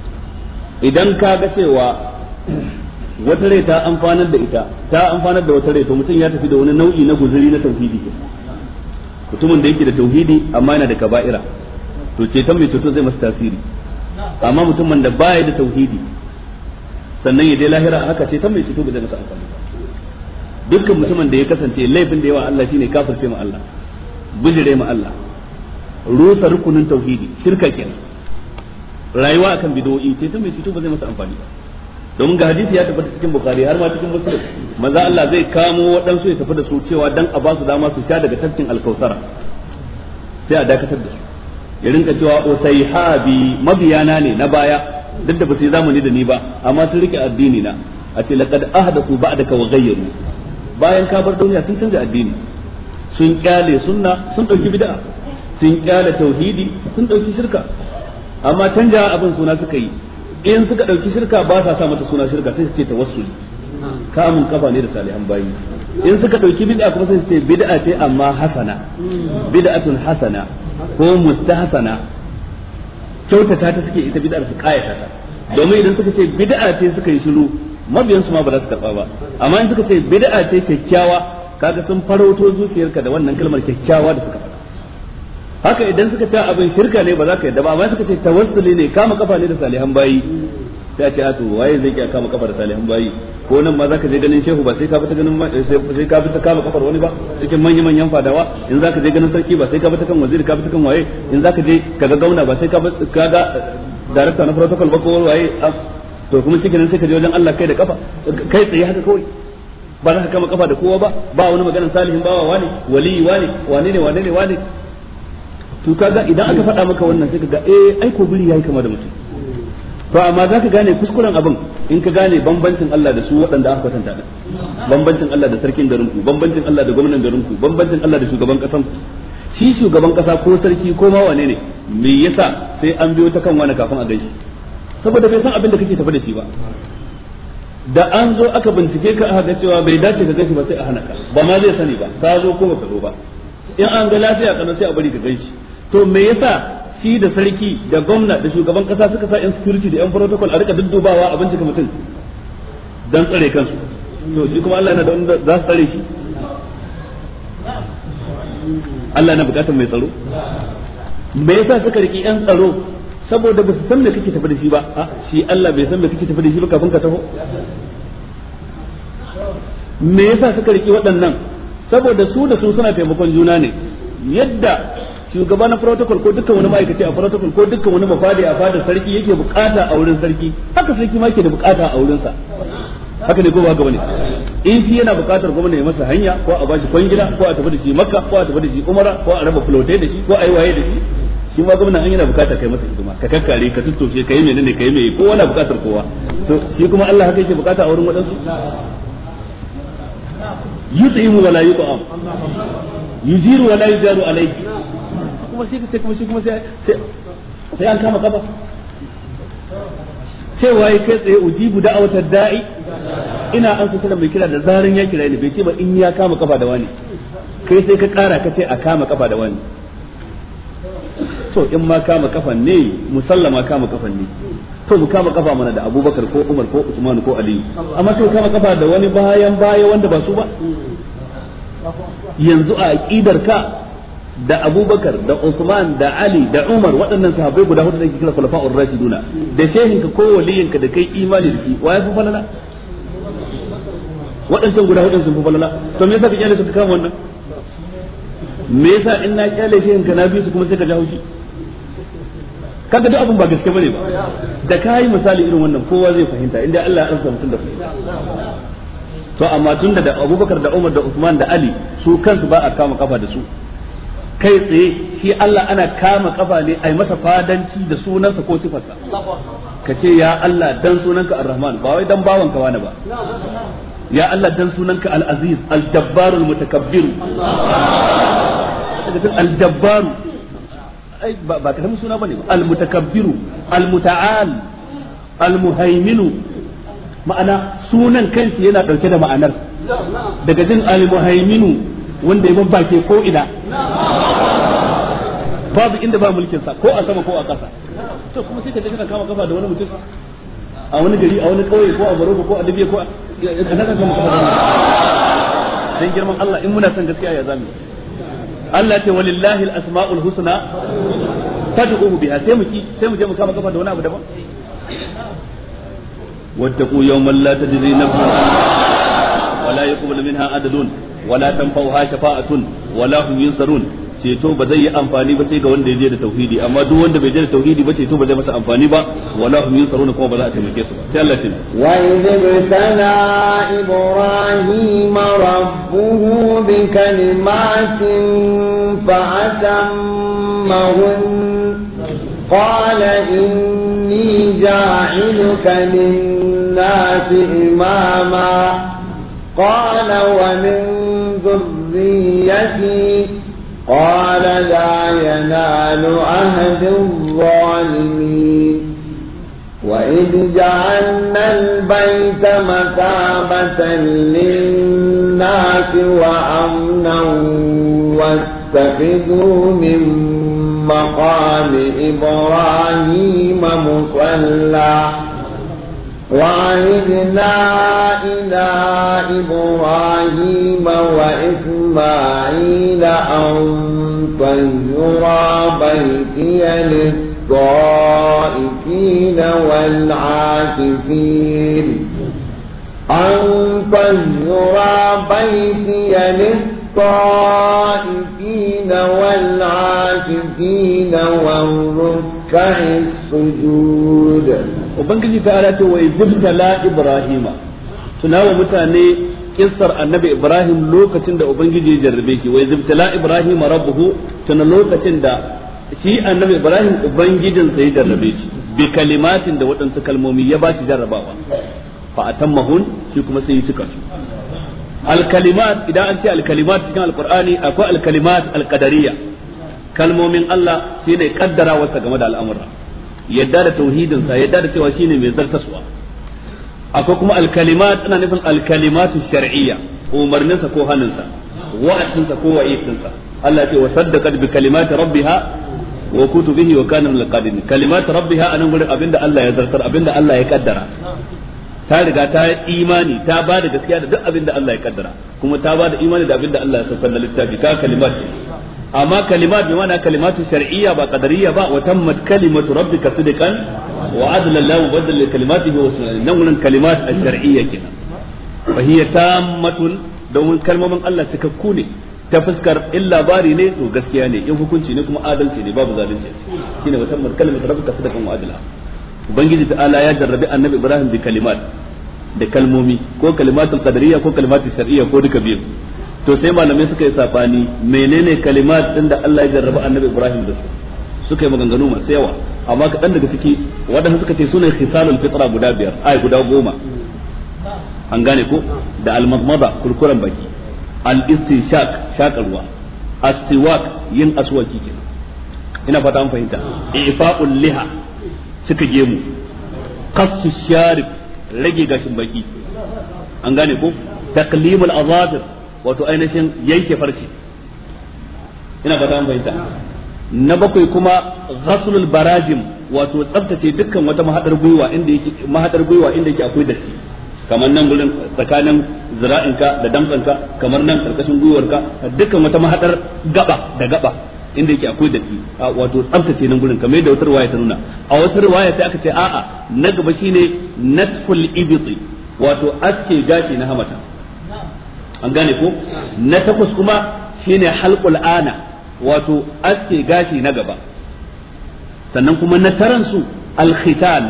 idan ka ga cewa wata rai ta amfanar da ita ta amfanar da wata rai to mutum ya tafi da wani nau'i na guzuri na tauhidi mutumin da yake da tauhidi amma yana da kaba'ira to ceton mai ceto zai masa tasiri amma mutumin da baya da tauhidi sannan ya je lahira haka ceton mai ceto ba zai masa amfani dukkan mutumin da ya kasance laifin da yawa Allah shine kafirce mu Allah bijire mu Allah rusa rukunin tauhidi shirka kenan rayuwa akan bid'o'i ceton mai ceto ba zai masa amfani ba domin ga hadisi ya tabbata cikin bukhari har ma cikin muslim maza Allah zai kamo waɗansu ya tafi da su cewa dan a ba su dama su sha daga tafkin alkausara sai a dakatar da su ya rinka cewa usayhabi mabiyana ne na baya duk da ba su yi zamani da ni ba amma sun rike addini na a ce laqad ahdathu ba'daka wa ghayyaru bayan ka bar duniya sun canza addini sun kyale sunna sun dauki bid'a sun kyale tauhidi sun dauki shirka amma canja abin suna suka yi in suka dauki shirka ba sa sa mata suna shirka sai su ce tawassuli kamun kafa ne da salihan bayi in suka dauki bid'a kuma sai su ce bid'a ce amma hasana bid'atun hasana ko mustahsana kyautata ta suke ita bid'ar su kayata ta domin idan suka ce bid'a ce suka yi shiru mabiyan su ma ba za su karba ba amma in suka ce bid'a ce kyakkyawa kaga sun farauto zuciyarka da wannan kalmar kyakkyawa da suka faɗa haka idan suka ce abin shirka ne ba za ka yadda ba amma suka ce tawassuli ne kama kafa ne da salihan bayi sai a ce to waye zai kiya kama kafar salihan bayi ko nan ma zaka je ganin shehu ba sai ka fita ganin sai ka fita kama kafar wani ba cikin manyan fadawa in zaka je ganin sarki ba sai ka fita kan waziri ka fita kan waye in zaka je kaga gauna ba sai ka ga director na protocol ba ko waye to kuma shi kenan sai ka je wajen Allah kai da kafa kai tsaye haka kawai ba za ka kama kafa da kowa ba wani maganar salihin bawa wani waliyi wane ne to kaga idan aka faɗa maka wannan sai kaga ai ko buri yayi kama da mutum to amma za ka gane kuskuren abin in ka gane bambancin Allah da su waɗanda aka kwatanta da bambancin Allah da sarkin garinku bambancin Allah da gwamnan garinku bambancin Allah da shugaban ƙasan shi shugaban ƙasa ko sarki ko ma wane ne me yasa sai an biyo ta kan wani kafin a gaishe saboda bai san abin da kake tafi da shi ba da an zo aka bincike ka aka ga cewa bai dace ka gaishe ba sai a hana ka ba ma zai sani ba ka zo ko baka zo ba in an ga lafiya kana sai a bari ka gaishe to me yasa shi da sarki da gwamna da shugaban kasa suka sa yan security da yan protocol a rika duddubawa a bincika mutum dan tsare kansu to shi kuma Allah yana da wanda za su tsare shi Allah na bukatar mai tsaro me yasa suka riki yan tsaro saboda ba su san me kake tafi da shi ba shi Allah bai san me kake tafi da shi ba kafin ka taho me yasa suka riki waɗannan saboda su da su suna taimakon juna ne yadda shugaba na protocol ko dukkan wani ma'aikaci a protocol ko dukkan wani mafadi a fadar sarki yake bukata a wurin sarki haka sarki ma yake da bukata a wurin sa haka ne ko ba haka bane in shi yana bukatar gwamnati ya masa hanya ko a bashi kwangila ko a tafi da shi makka ko a tafi da shi umara ko a raba flotai da shi ko a yi waye da shi shi ma gwamnati an yana bukatar kai masa hidima ka kakkare ka tuttoshe kai menene kai mai kowa na bukatar kowa to shi kuma Allah haka yake bukata a wurin wadansu yut'imu wala yut'am yujiru wala yujaru alayhi kuma shi kace kuma shi kuma sai an kama kafa sai waye kai tsaye ujibu da'awatar da'i ina an fitar mai kira da zarin ya kira ni bai ce ba in ya kama kafa da wani kai sai ka kara ka ce a kama kafa da wani to in ma kama kafan ne musallama kama kafan ne to mu kama kafa mana da Abubakar ko Umar ko Usman ko Ali amma sai kama kafa da wani bayan wanda ba su ba yanzu a aqidar ka da Abubakar da Uthman da Ali da Umar waɗannan sahabbai guda hudu da ke kira khulafa'ur rashiduna da shehinka ko waliyinka da kai imani da shi waye fi falala waɗancan guda hudun sun fi falala to me yasa ka kyale su ka kama wannan me yasa in na kyale shehinka na bi su kuma sai ka ji haushi kaga duk abin ba gaske bane ba da kai misali irin wannan kowa zai fahimta inda Allah ya amsa mutum da fahimta to amma tunda da Abubakar da Umar da Uthman da Ali su kansu ba a kama kafa da su kai tsaye shi Allah ana kama kafa ne ai masa fadanci da sunansa ko sifarsa ka ce ya Allah dan sunanka Ar-Rahman ba wai dan bawanka wani ba ya Allah dan sunanka Al-Aziz Al-Jabbar Al-Mutakabbir Al-Jabbar ai ba karamin suna bane ba Al-Mutakabbir Al-Muta'al Al-Muhaymin ma'ana sunan kanshi yana dauke da ma'anar daga jin Al-Muhaymin wanda ya babbake ko ina babu inda ba mulkin sa ko a sama ko a ƙasa to kuma sai ka je kana kama kafa da wani mutum a wani gari a wani kauye ko a Maroko ko a Dubai ko a kana kama kafa da dan girman Allah in muna son gaskiya ya zami Allah ce walillahi al-asma'ul husna fad'uhu biha sai mu je mu kama kafa da wani abu daban wattaqu yawman la tajzi nafsun wala yuqbalu minha adlun wala tanfa'uha shafa'atun wala hum yunsarun ceto ba zai yi amfani ba sai ga wanda ya je da tauhidi amma duk wanda bai je da tauhidi ba ceto ba zai masa amfani ba wala hum yunsarun kuma ba za a taimake su ba sai Allah ce wa idbtala ibrahima rabbuhu bi kalimatin fa atammahun qala inni ja'iluka lin-nasi imama قال ومن ذريتي قال لا ينال عهد الظالمين وإذ جعلنا البيت مثابة للناس وأمنا واتخذوا من مقام إبراهيم مصلى وعهدنا إلى إبراهيم وإسماعيل أن طهرا بيتي للطائفين والعاكفين أن طهر بيتي للطائفين والعاكفين والركع السجود. وبنجي تعالى وإذ إبراهيم tunawa mutane kissar annabi Ibrahim lokacin da ubangiji ya jarrabe shi wa izibtala Ibrahim rabbuhu tuna lokacin da shi annabi Ibrahim ubangijinsa ya jarrabe shi bi kalimatin da waɗansu kalmomi ya bashi jarrabawa fa atammahun shi kuma sai ya cika su al-kalimat idan an ce al-kalimat cikin alqur'ani akwai al-kalimat al-qadariyya kalmomin Allah shine kaddara wasa game da al'amura yadda da tauhidin sa yadda da cewa shine mai zartaswa akwai kuma al-kalimat ana nufin al-kalimatu shar'iyya umarninsa ko hannunsa wa'adinsa ko wa'idinsa Allah ya ce wa saddaqat bi kalimati rabbiha wa kutubihi wa kana min al-qadirin kalimat rabbiha anan gurin abinda Allah ya zartar abinda Allah ya kaddara ta riga ta imani ta ba da gaskiya da duk abinda Allah ya kaddara kuma ta ba da imani da abinda Allah ya saukar da littafi ka kalimat amma kalimat bi ma'ana kalimatu shar'iyya ba qadariyya ba wa tammat kalimatu rabbika sidqan wa adla la mubaddal li kalimatihi wa sunnah nan gurin kalimat ash-shar'iyya kenan fa hiya tammatun domin kalmomin Allah cikakku ne ta fuskar in labari ne to gaskiya ne in hukunci ne kuma adalci ne babu zalunci shine wa tammat kalimatu rabbika sidqan wa adla ubangiji ta'ala ya jarrabi annabi Ibrahim bi kalimat da kalmomi ko kalimatul qadariyya ko kalimatul shar'iyya ko duka biyu to sai malamai suka yi sabani menene kalimat din da Allah ya jarraba annabi Ibrahim da su suka yi maganganu masu yawa amma kaɗan daga ciki waɗanda suka ce sunan khisalul fitra guda 5 ai guda 10 an gane ko da al-madmada kurkuran baki al-istinshaq shakarwa as-siwak yin aswaki kenan ina fata an fahimta ifa'ul liha suka gemu qassu sharib rage gashin baki an gane ko taqlimul azafir wato ainihin yanke farce ina fata an fahimta na 7 kuma ghaslul barajim wato tsaftace dukkan wata mahadar gwiwa inda yake akwai datti kamar nan gurin tsakanin zira'inka da damtsanka kamar nan karkashin gwiwarka dukkan wata mahadar gaba da gaba inda yake akwai datti wato tsaftace nan gurin kamar yadda wata riwaya ta nuna a wata riwaya sai aka ce a'a na gaba shine natful ibti wato aske gashi na hamata an gane ko na 8 kuma shine halqul ana wato aske gashi na gaba sannan kuma na 9 su al-khitan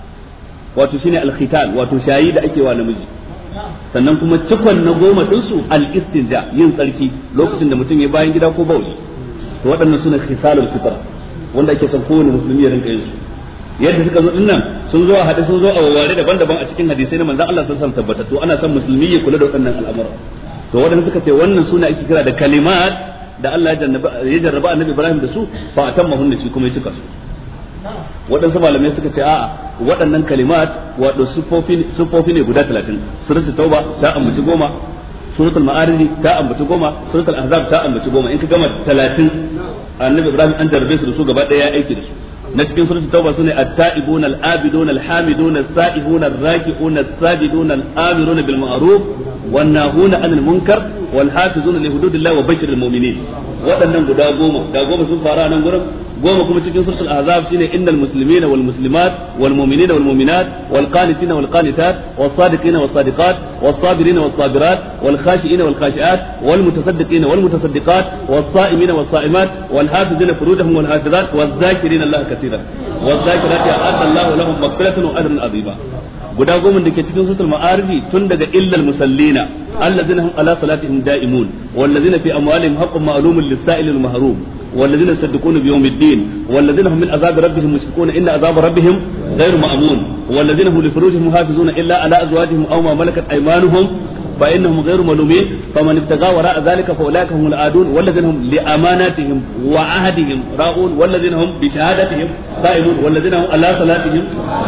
wato shine al-khitan wato shayi da ake wa namiji sannan kuma cikon na 10 din su al-istinja yin tsarki lokacin da mutum ya bayan gida ko bauli to waɗannan sune khisalul fitra wanda ake son kowane musulmi ya rinka yin su yadda suka zo dinnan sun zo a hade sun zo a wawware daban-daban a cikin hadisai na manzon Allah sallallahu alaihi wasallam tabbatattu ana son musulmi ya kula da waɗannan al'amura to waɗanda suka ce wannan suna ake kira da kalimat da Allah ya jarraba annabi Ibrahim da su fa atammahun da shi kuma ya cika su waɗansu malamai suka ce a'a waɗannan kalimat wato sufofi ne guda 30 suratul tauba ta ambaci 10 suratul ma'arij ta ambaci 10 suratul ahzab ta ambaci 10 in ka gama 30 annabi Ibrahim an jarrabe su da su gaba ɗaya ya aiki da su na cikin suratul tauba sune at-ta'ibun al-abidun al-hamidun as-sa'ihun ar-raki'un as-sajidun al-amirun bil ma'ruf wan nahuna 'anil munkar wal hafizuna li hududillah wa bashiril mu'minin waɗannan guda 10 da 10 sun fara nan gurin 10 kuma cikin suratul ahzab shine innal muslimina wal muslimat wal mu'minina wal mu'minat wal qanitina wal qanitat was sadiqina was sadiqat was sabirina was sabirat wal khashiina wal khashiat wal mutasaddiqina wal mutasaddiqat was sa'imina was sa'imat wal hafizina furujahum wal hafizat waz zakirina Allah kaseeran waz zakirati a'adda Allah lahum maghfiratan wa ajran 'azima guda 10 da ke cikin suratul ma'arij tun daga illal musallina alladhina hum ala salatihim da'imun walladhina fi amwalihim haqqun ma'lumun lis-sa'il wal mahrum والذين يصدقون بيوم الدين والذين هم من عذاب ربهم مشفقون إن عذاب ربهم غير مأمون والذين هم لفروجهم محافظون إلا على أزواجهم أو ما ملكت أيمانهم فإنهم غير ملومين فمن ابتغى وراء ذلك فأولئك هم العادون والذين هم لأماناتهم وعهدهم راؤون والذين هم بشهادتهم قائمون والذين هم على صلاتهم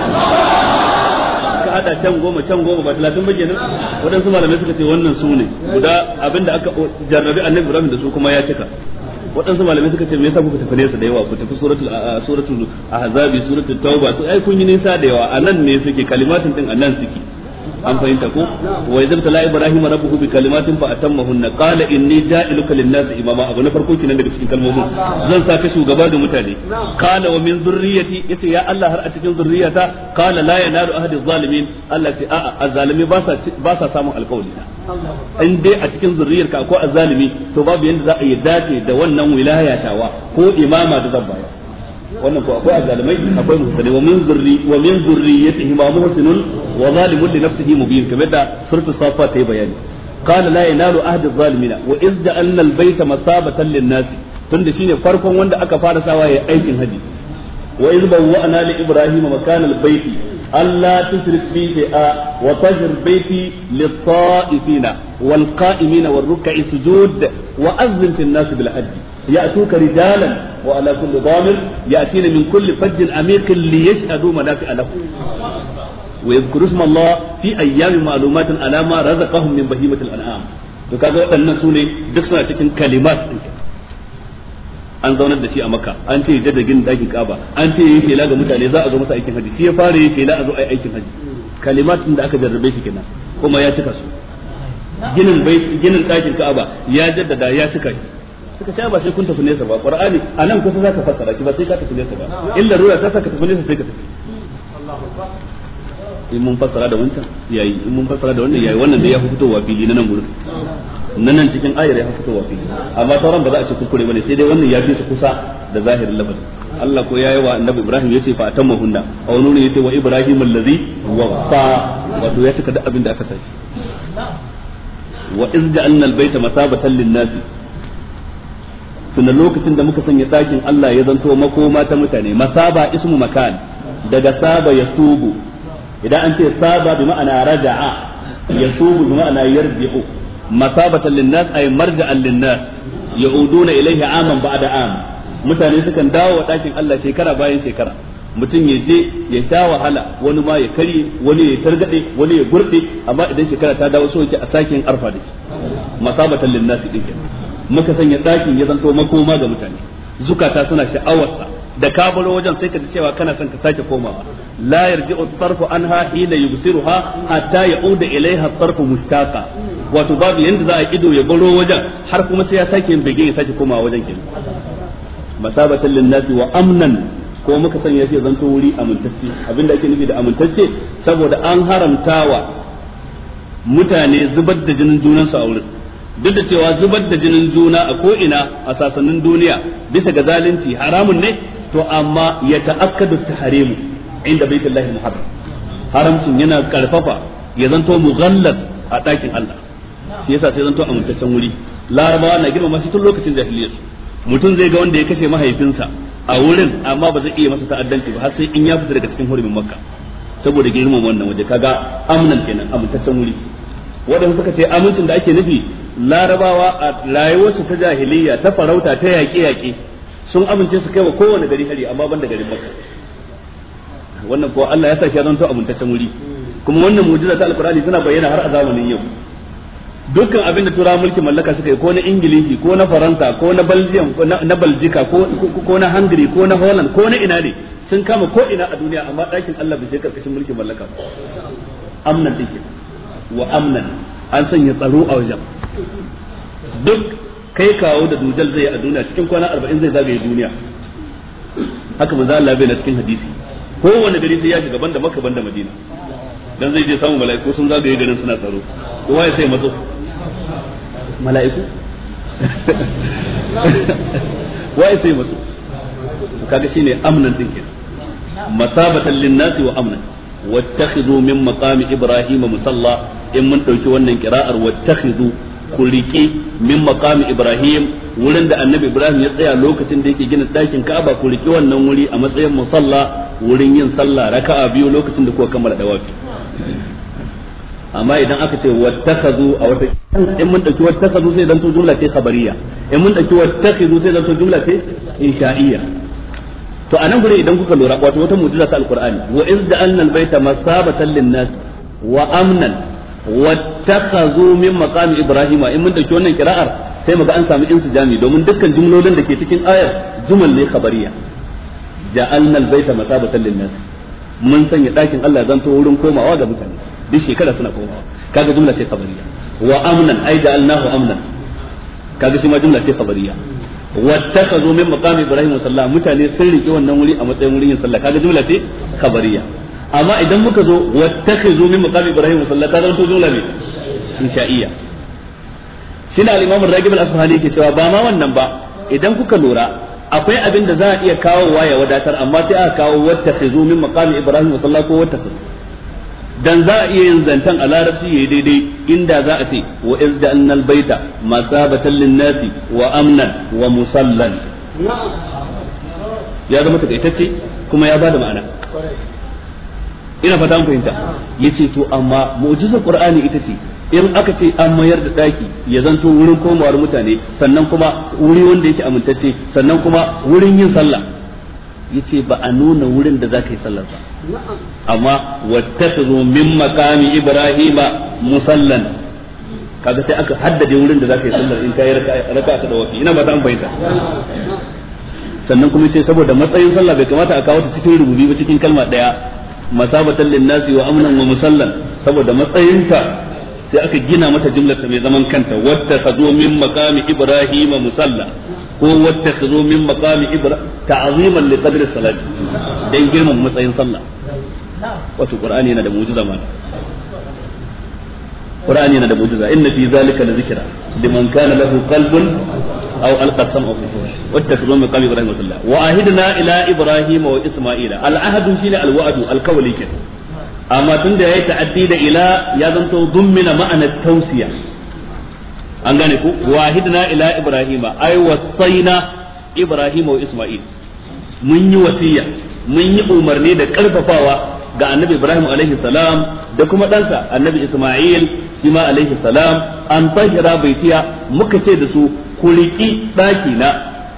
hada can goma ba 30 ba kenan wadansu malamai suka ce wannan su ne guda abinda aka jarrabi annabi Ibrahim da su kuma ya cika wadansu malamai suka ce me yasa kuka tafi nesa da yawa ku tafi suratul ahzabi suratul tauba su ai kun yi nisa da yawa anan ne suke kalimatin din anan suke an fahimta ko wa idza tala ibrahim rabbuhu bi kalimatin fa atammahunna qala inni ja'iluka lin-nasi imama abu na farko kenan daga cikin kalmomin zan saka shugaba ga mutane qala wa min zurriyyati yace ya Allah har a cikin zurriyata qala la yanalu ahadi zalimin Allah ce a'a azzalimi ba sa samun alƙawari in dai a cikin zurriyarka akwai azzalimi to babu yanda za a yi dace da wannan wilayatawa ko imama da zan bayar wannan ko akwai azalimai akwai muhsini wa min zurriyyatihi ma muhsinun wa zalimun li nafsihi mubin kamar da suratul safat ta yi bayani qala la yanalu ahdi zalimina wa iz ja'alna al-bayta masabatan lin-nasi tunda shine farkon wanda aka fara sawa yayin aikin haji wa iz bawwa'na li ibrahima makana al-bayti alla tushrik bi shay'a wa tahhir bayti lit-ta'ifina wal-qa'imina war-ruk'i sujud wa azzim fil-nasi bil-hajj يأتوك رجالا وعلى كل ضامر يأتين من كل فج عميق ليشهدوا منافع لهم ويذكر اسم الله في أيام معلومات على ما رزقهم من بهيمة الأنعام وكذا أن سوني دكسنا cikin kalimat an zaunar da shi a Makka an ce jaddagin dakin Kaaba an ce yi shela ga mutane za a zo masa aikin haji shi ya fara yi shela a zo aikin haji kalimat da aka jarrabe shi kenan kuma ya cika su ginin dakin Kaaba ya jaddada ya cika shi suka ce ba sai kun tafi nesa ba qur'ani anan kusa zaka fassara shi ba sai ka tafi nesa ba illa ruwa ta saka tafi nesa sai ka tafi in mun fassara da wancan yayi in mun fassara da wannan yayi wannan dai ya fi fitowa fili na nan gurin nan cikin ayar ya fi fitowa fili amma sauran ba za a ce kuskure bane sai dai wannan ya fi su kusa da zahirin lafazin Allah ko yayi wa annabi Ibrahim yace fa atammahunna aw nunu yace wa Ibrahim allazi wafa wato ya cika da abin da aka sashi wa iz ja'alna al-bayta masabatan lin-nasi tunda lokacin da muka sanya ɗakin Allah ya zanto makoma ta mutane masaba ismu makan daga saba ya tubu idan an ce saba bi ma'ana raja'a ya tubu bi ma'ana yarji'u masabatan linnas ay marja'an linnas ya'uduna ilayhi aman ba'da am mutane sukan dawo wa ɗakin Allah shekara bayan shekara mutum ya je ya sha wahala wani ma ya karye wani ya targade wani ya gurde amma idan shekara ta dawo so yake a sakin arfa da shi masabatan linnas din muka sanya ɗakin ya zanto makoma ga mutane zukata suna sha'awarsa da ka baro wajen sai ka ji cewa kana son ka sake komawa la yarji'u at-tarfu anha hina yubsiruha hatta ya'uda ilaiha at-tarfu mushtaqa wato babu yanda za a ido ya baro wajen har kuma sai ya sake yin bege ya sake komawa wajen kenan masabatan lin-nasi wa amnan ko muka sanya shi ya zanto wuri amintacce abinda ake nufi da amintacce saboda an haramtawa mutane zubar da jinin junansu a wurin duk da cewa zubar da jinin juna a ko'ina a sasannin duniya bisa ga zalunci haramun ne to amma ya ta'akkadu tahrimu inda baitullahi muharram haramcin yana karfafa ya zanto mughallad a dakin Allah shi yasa sai zanto amintaccen wuri larabawa na girmama shi tun lokacin jahiliyyah mutum zai ga wanda ya kashe mahaifinsa a wurin amma ba zai iya masa ta'addanci ba har sai in ya fita daga cikin hurumin makka saboda girman wannan waje kaga amnan kenan amintaccen wuri wadanda suka ce amincin da ake nufi larabawa a rayuwarsu ta jahiliyya ta farauta ta yaƙe-yaƙe sun amince su kai wa kowane gari hari amma ban da garin makka wannan ko Allah ya sa shi zanto amintaccen wuri kuma wannan mu'jiza ta alqur'ani tana bayyana har a zamanin yau dukkan abin da turawa mulkin mallaka suka yi ko na ingilishi ko na faransa ko na belgium ko na baljika ko na hungary ko na holland ko na ina ne sun kama ko ina a duniya amma ɗakin Allah bai je karkashin mulkin mallaka ba amnan dinki wa amnan an sanya tsaro a wajen duk kai kawo da dujal zai a duniya cikin kwana 40 zai zagaye duniya haka manzo Allah bai na cikin hadisi kowanne gari sai ya shiga banda Makka banda Madina dan zai je samu mala'iku sun zagaye garin suna tsaro kowa ya sai matso mala'iku waye sai matso to kaga shine amnan din kenan masabatan lin-nasi wa amnan wattakhidhu min maqami ibrahima musalla in mun dauki wannan qira'ar wattakhidhu ku riƙe min maqami ibrahim wurin da annabi ibrahim ya tsaya lokacin da yake gina ɗakin ka'aba ku riƙe wannan wuri a matsayin musalla wurin yin sallah raka'a biyu lokacin da kuka kammala dawafi amma idan aka ce wattakhadhu a wata in mun dauki wattakhadhu sai dan to jumla ce khabariya in mun dauki wattakhadhu sai dan to jumla ce insha'iyya to anan gure idan kuka lura wato wata mu'jiza ta alqur'ani wa iz ja'alna al-baita masabatan lin-nas wa amnan wattakhadhu min maqami ibrahima in mun dauki wannan kira'ar sai muga an samu insijami domin dukkan jumlolin da ke cikin ayar jumal ne khabariya ja'alna al-baita masabatan lin-nas mun sanya dakin Allah zanto wurin komawa ga mutane duk shekara suna komawa kaga jumla ce khabariya wa amnan ai ja'alnahu amnan kaga shi ma jumla ce khabariya wattakazu min maqami ibrahim musalla mutane sun rike wannan wuri a matsayin wurin yin sallah kaga jumla ce khabariya amma idan muka zo wattakhizu min maqami ibrahim musalla kaga to jumla ne insha'iyya shine al-imam ar-ragib al-asfahani yake cewa ba ma wannan ba idan kuka lura akwai abin da za a iya kawo ya wadatar amma sai aka kawo wattakhizu min maqami ibrahim musalla ko wattakhizu dan za a iya yin zancen a larabci yayi daidai inda za a ce wa iz ja'alna al-baita masabatan lin-nasi wa amnan wa musallan ya zama takaitacce kuma ya bada ma'ana ina fata an fahimta yace to amma mu'jizar qur'ani ita ce in aka ce an mayar da daki ya zanto wurin komawar mutane sannan kuma wuri wanda yake amintacce sannan kuma wurin yin sallah yace ba a nuna wurin da zaka yi sallar ba amma wattakhidhu min maqami ibrahima musallan kaga sai aka haddade wurin da zaka yi sallar in kai raka'a ta dawafi ina ba ta an bayyana sannan kuma yace saboda matsayin sallah bai kamata a kawo ta cikin rububi ba cikin kalma daya masabatan linnasi wa amnan wa musallan saboda matsayinta sai aka gina mata jumlar ta mai zaman kanta wattakhidhu min maqami ibrahima musalla ko wattakhidhu min maqami ta'ziman li qadri salati dan girman matsayin sallah wato qur'ani yana da mu'jiza ma qur'ani yana da mu'jiza inna fi zalika la zikra liman kana lahu qalbun aw alqa sam'a fi sawti wattakhidhu min maqami ibrahim musalla wa ahidna ila ibrahim wa isma'ila al-ahdu shine al-wa'du al-qawli kin amma tunda yayi ta'addi da ila ya zanto dummina ma'ana tawsiya an gane ku wahidna ila ibrahima ay wasaina ibrahima wa isma'il mun yi wasiya mun yi umarni da karfafawa ga annabi ibrahim alaihi salam da kuma ɗansa annabi isma'il shi ma alaihi salam an tahira baitiya muka ce da su ku riki daki na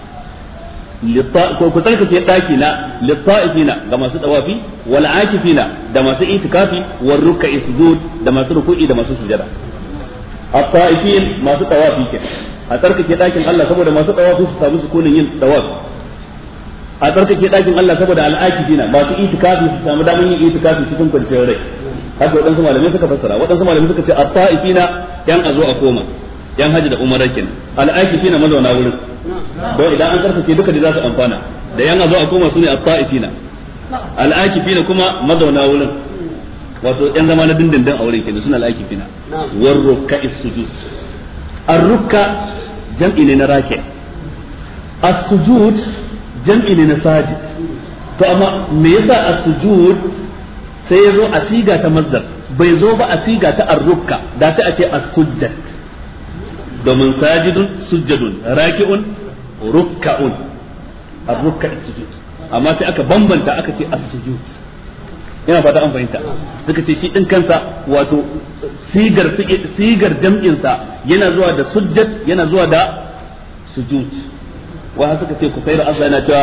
ko ku tsarkake daki na litta'ifina ga masu tawafi wal akifina da masu itikafi war ruk'i sujud da masu ruku'i da masu sujada at-ta'ifin masu tawafi ke a tsarkake dakin Allah saboda masu tawafi su samu sukunin yin tawafi a tsarkake dakin Allah saboda al-akifina masu itikafi su samu damar yin itikafi cikin kwanciyar rai haka wadansu malamai suka fassara wadansu malamai suka ce at-ta'ifina yan azo a koma yan haji da umara kenan al-akifina mazauna wurin don idan an tsarkake duka da za su amfana da yan azo a koma sune at-ta'ifina al-akifina kuma mazauna wurin wato yan zama na dindindin a wurin kenan suna al-akifina war ruk'a'is sujud ar-ruk'a jam'i ne na raki as-sujud jam'i ne na sajid to amma me yasa as-sujud sai yazo a siga ta masdar bai zo ba a siga ta ar-ruk'a da sai a ce as-sujjad domin sajidun sujjadun raki'un rukka'un ar-ruk'a'is sujud amma sai aka bambanta aka ce as-sujud ina fata an fahimta suka ce shi din kansa wato sigar jam'in sa yana zuwa da sujjad yana zuwa da sujud wa suka ce kusairu asla yana cewa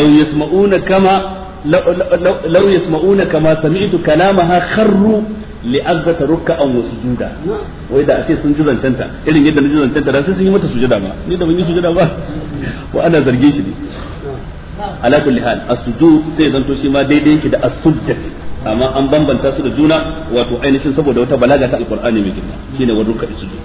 law yasma'una kama sami'tu kalamaha kharru li'azzata ruk'an wa sujuda wai da a ce sun ji zancanta irin yadda na ji zancanta da sai sun yi mata sujuda ba ni da ban yi sujuda ba wa ana zarge shi ne ala kulli hal as-sujud sai zanto shi ma daidai yake da as-sujud amma an bambanta su da juna wato ainihin saboda wata balaga ta alqur'ani mai girma shine wa ruk'a sujud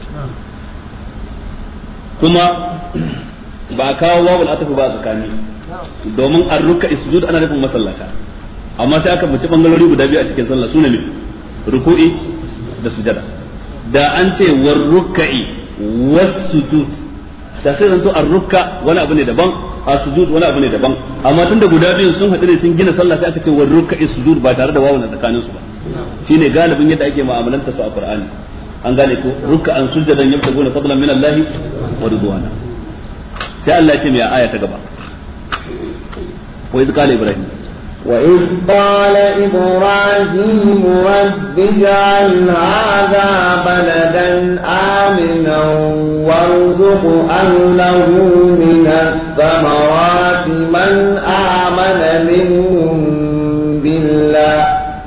kuma ba kawo wawul atafi ba tsakani domin ar-ruk'a sujud ana nufin masallata amma sai aka mace bangalori guda biyu a cikin sallah sune ne ruku'i da sujada da an ce war ruk'i was sujud da sai zanto ar-ruk'a wani abu ne daban as-sujud wani abu ne daban amma tunda guda biyun sun haɗu ne sun gina sallah sai aka ce war ruk'i sujud ba tare da wawu na tsakanin su ba shine galibin yadda ake mu'amalanta su a Qur'ani an gane ko ruk'an sujadan yabtaguna fadlan min Allah wa ridwana sai Allah ya ce mai aya ta gaba wa iz qala ibrahim وإذ قال إبراهيم رب اجعل هذا بلدا آمنا وارزق أهله من الثمرات من آمن منهم بالله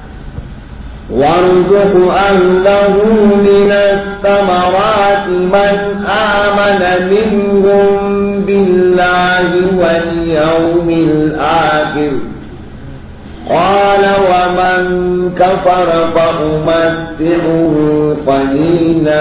وارزق أهله من الثمرات من آمن منهم بالله واليوم الآخر قال ومن كفر فأمتعه قليلا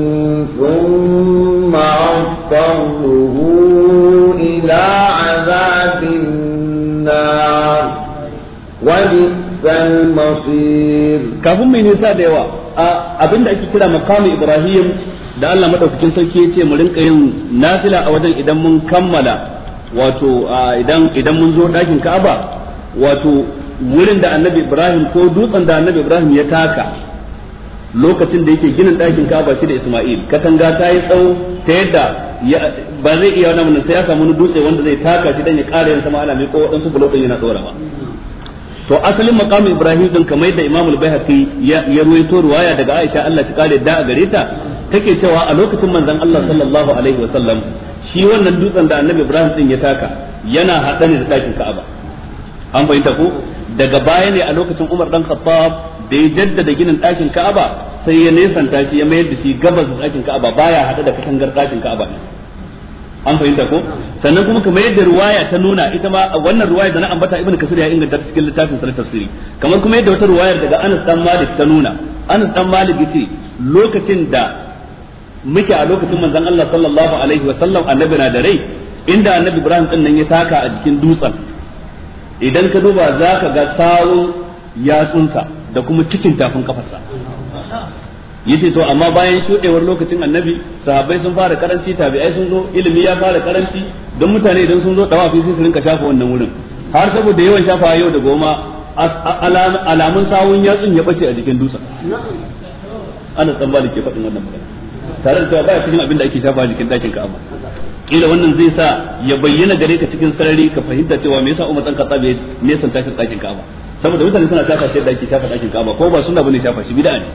ثم أضطره إلى عذاب النار وبئس المصير. kafin mai nisa da yawa abinda ake kira maqami Ibrahim da Allah madaukakin sarki ya ce mu rinka yin nafila a wajen idan mun kammala wato idan mun zo dakin Ka'aba, wato wurin da Annabi Ibrahim ko dutsen da Annabi Ibrahim ya taka lokacin da yake ginin dakin Ka'aba shi da Isma'il, katanga ta yi tsawo ta yadda ba zai iya wannan sai ya samu dutse wanda zai taka shi dan ya ƙara yin sama alami ko wadansu bulokan yana tsorawa. To asalin maqamin Ibrahim din kamar yadda Imam al-Baihaqi ya ruwaito riwaya daga Aisha Allah ta kare da a gare ta, take cewa a lokacin manzon Allah sallallahu alaihi wa sallam shi wannan dutsen da Annabi Ibrahim din ya taka yana hada ne da dakin Ka'aba. An bayyana ko daga baya ne a lokacin Umar dan Khattab da ya jaddada ginin dakin Ka'aba sai ya nesanta shi ya mayar da shi gabas da dakin Ka'aba, baya hada da katangar dakin Ka'aba. An fahimta ko sannan kuma kamar yadda ruwaya ta nuna ita ma wannan ruwaya da na ambata Ibn Kasir ya inganta cikin littafin sa tafsiri, kamar kuma yadda wata ruwayar daga Anas dan Malik ta nuna, Anas dan Malik yace lokacin da muke a lokacin manzon Allah sallallahu alaihi wa sallam annabi na da rai, inda Annabi Ibrahim din nan ya taka a jikin dutsen idan ka duba zaka ga sawun yatsunsa da kuma cikin tafin kafarsa. Yace to amma bayan shudewar lokacin annabi sahabbai sun fara karanci, tabi'ai sun zo, ilimi ya fara karanci, don mutane idan sun zo dawafi sai su rinka shafa wannan wurin, har saboda yawan shafa yau da goma alamun sawun yatsun ya bace a jikin dutsen. Ana tsambali ke faɗin wannan magana tare da cewa baya cikin abin da ake shafa a jikin dakin Ka'aba. Kila wannan zai sa ya bayyana gare ka cikin sarari ka fahimta cewa me yasa Umar dan Khattab ya nesan tashi dakin Ka'aba, saboda mutane suna shafa sai da ake shafa dakin Ka'aba ko ba sunna bane shafa shi, bid'a ne.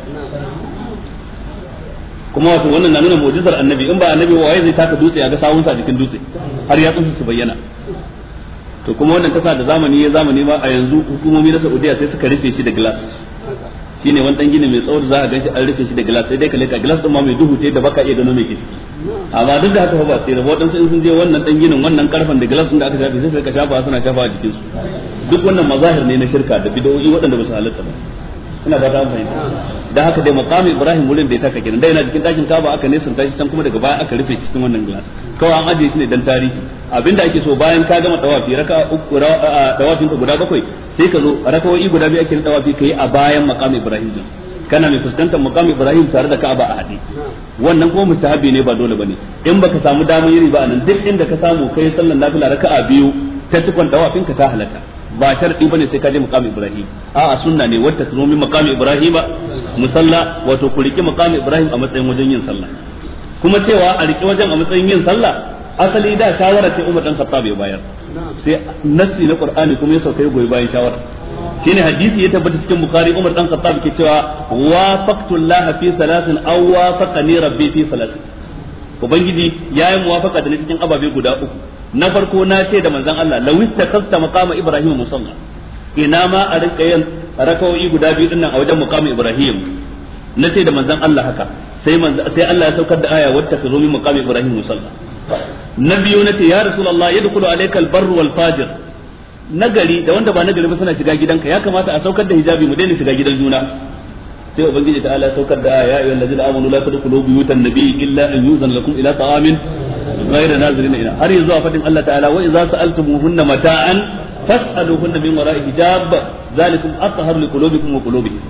Kuma wato wannan na nuna mu'jizar annabi, in ba annabi waye zai taka dutse ya ga sawunsa a jikin dutse har ya tsunsu su bayyana. To kuma wannan kasa da zamani ma a yanzu hukumomi na Saudiya sai suka rufe shi da glass, shine wani dan gini mai tsawo da za a ganshi an rufe shi da glass, sai dai ka leka glass din ma mai duhu ce da baka iya gano me ke ciki. Amma duk da haka ba sai da wadansu in sun je wannan dan ginin wannan karfan da glass din da aka shafe sai suka shafa suna shafa a jikin su. Duk wannan mazahir ne na shirka da bid'o'i waɗanda ba su halatta ba. Ina ba ta fahimta. Da haka dai maqami Ibrahim wurin da ya taka kenan, dai yana cikin dakin Kaaba aka nesanta shi can kuma daga baya aka rufe shi cikin wannan glass. Kawai an ajiye shi ne dan tarihi. Abinda ake so bayan ka gama tawafi tawafin ka guda 7 sai ka zo rakawoyi guda 2 ake tawafi kai a bayan maqami Ibrahim din. Kana mai fuskantar maqami Ibrahim tare da Kaaba a hade. Wannan kuma mustahabi ne ba dole bane. In baka samu damar yiri ba anan duk inda ka samu kai sallar nafila raka'a 2 ta cikon tawafin ka ta halatta. Ba sharadi bane sai ka je maqami Ibrahim, a'a sunna ne wata zo min maqami Ibrahim musalla, wato ku riki maqami Ibrahim a matsayin wajen yin sallah. Kuma cewa a riki wajen a matsayin yin sallah asali da shawara ce Umar dan Khattab ya bayar, sai nassi na Qur'ani kuma ya sauka goyi bayan shawara. Shine hadisi ya tabbata cikin Bukhari, Umar dan Khattab ke cewa wafaqtu Allah fi salatin aw wafaqani rabbi fi salatin. Ubangiji yayi muwafaqa da ni cikin ababe guda 3. Na farko na ce da manzon Allah lawista kasta maqama Ibrahim musalla, ina ma a rinka yin rakawoyi guda 2 dinnan a wajen maqami Ibrahim. Na ce da manzon Allah haka, sai Allah ya saukar da aya wata ka zo min maqami Ibrahim musalla. Na biyu na ce ya Rasulullah yadkhulu alayka al-barr wal fajir, nagari da wanda ba nagari ba suna shiga gidanka, ya kamata a saukar da hijabi mu daina shiga gidan juna. Sai ubangiji ta'ala ya saukar da ya ayyuhal ladzina amanu la tadkhulu buyutan nabiyyi illa an yuzan lakum ila ta'amin ghayra nazirin ila, har yanzu a fadin Allah ta'ala wa idza sa'altumuhunna mata'an fas'aluhunna min wara'i hijab zalikum athharu liqulubikum wa qulubihim.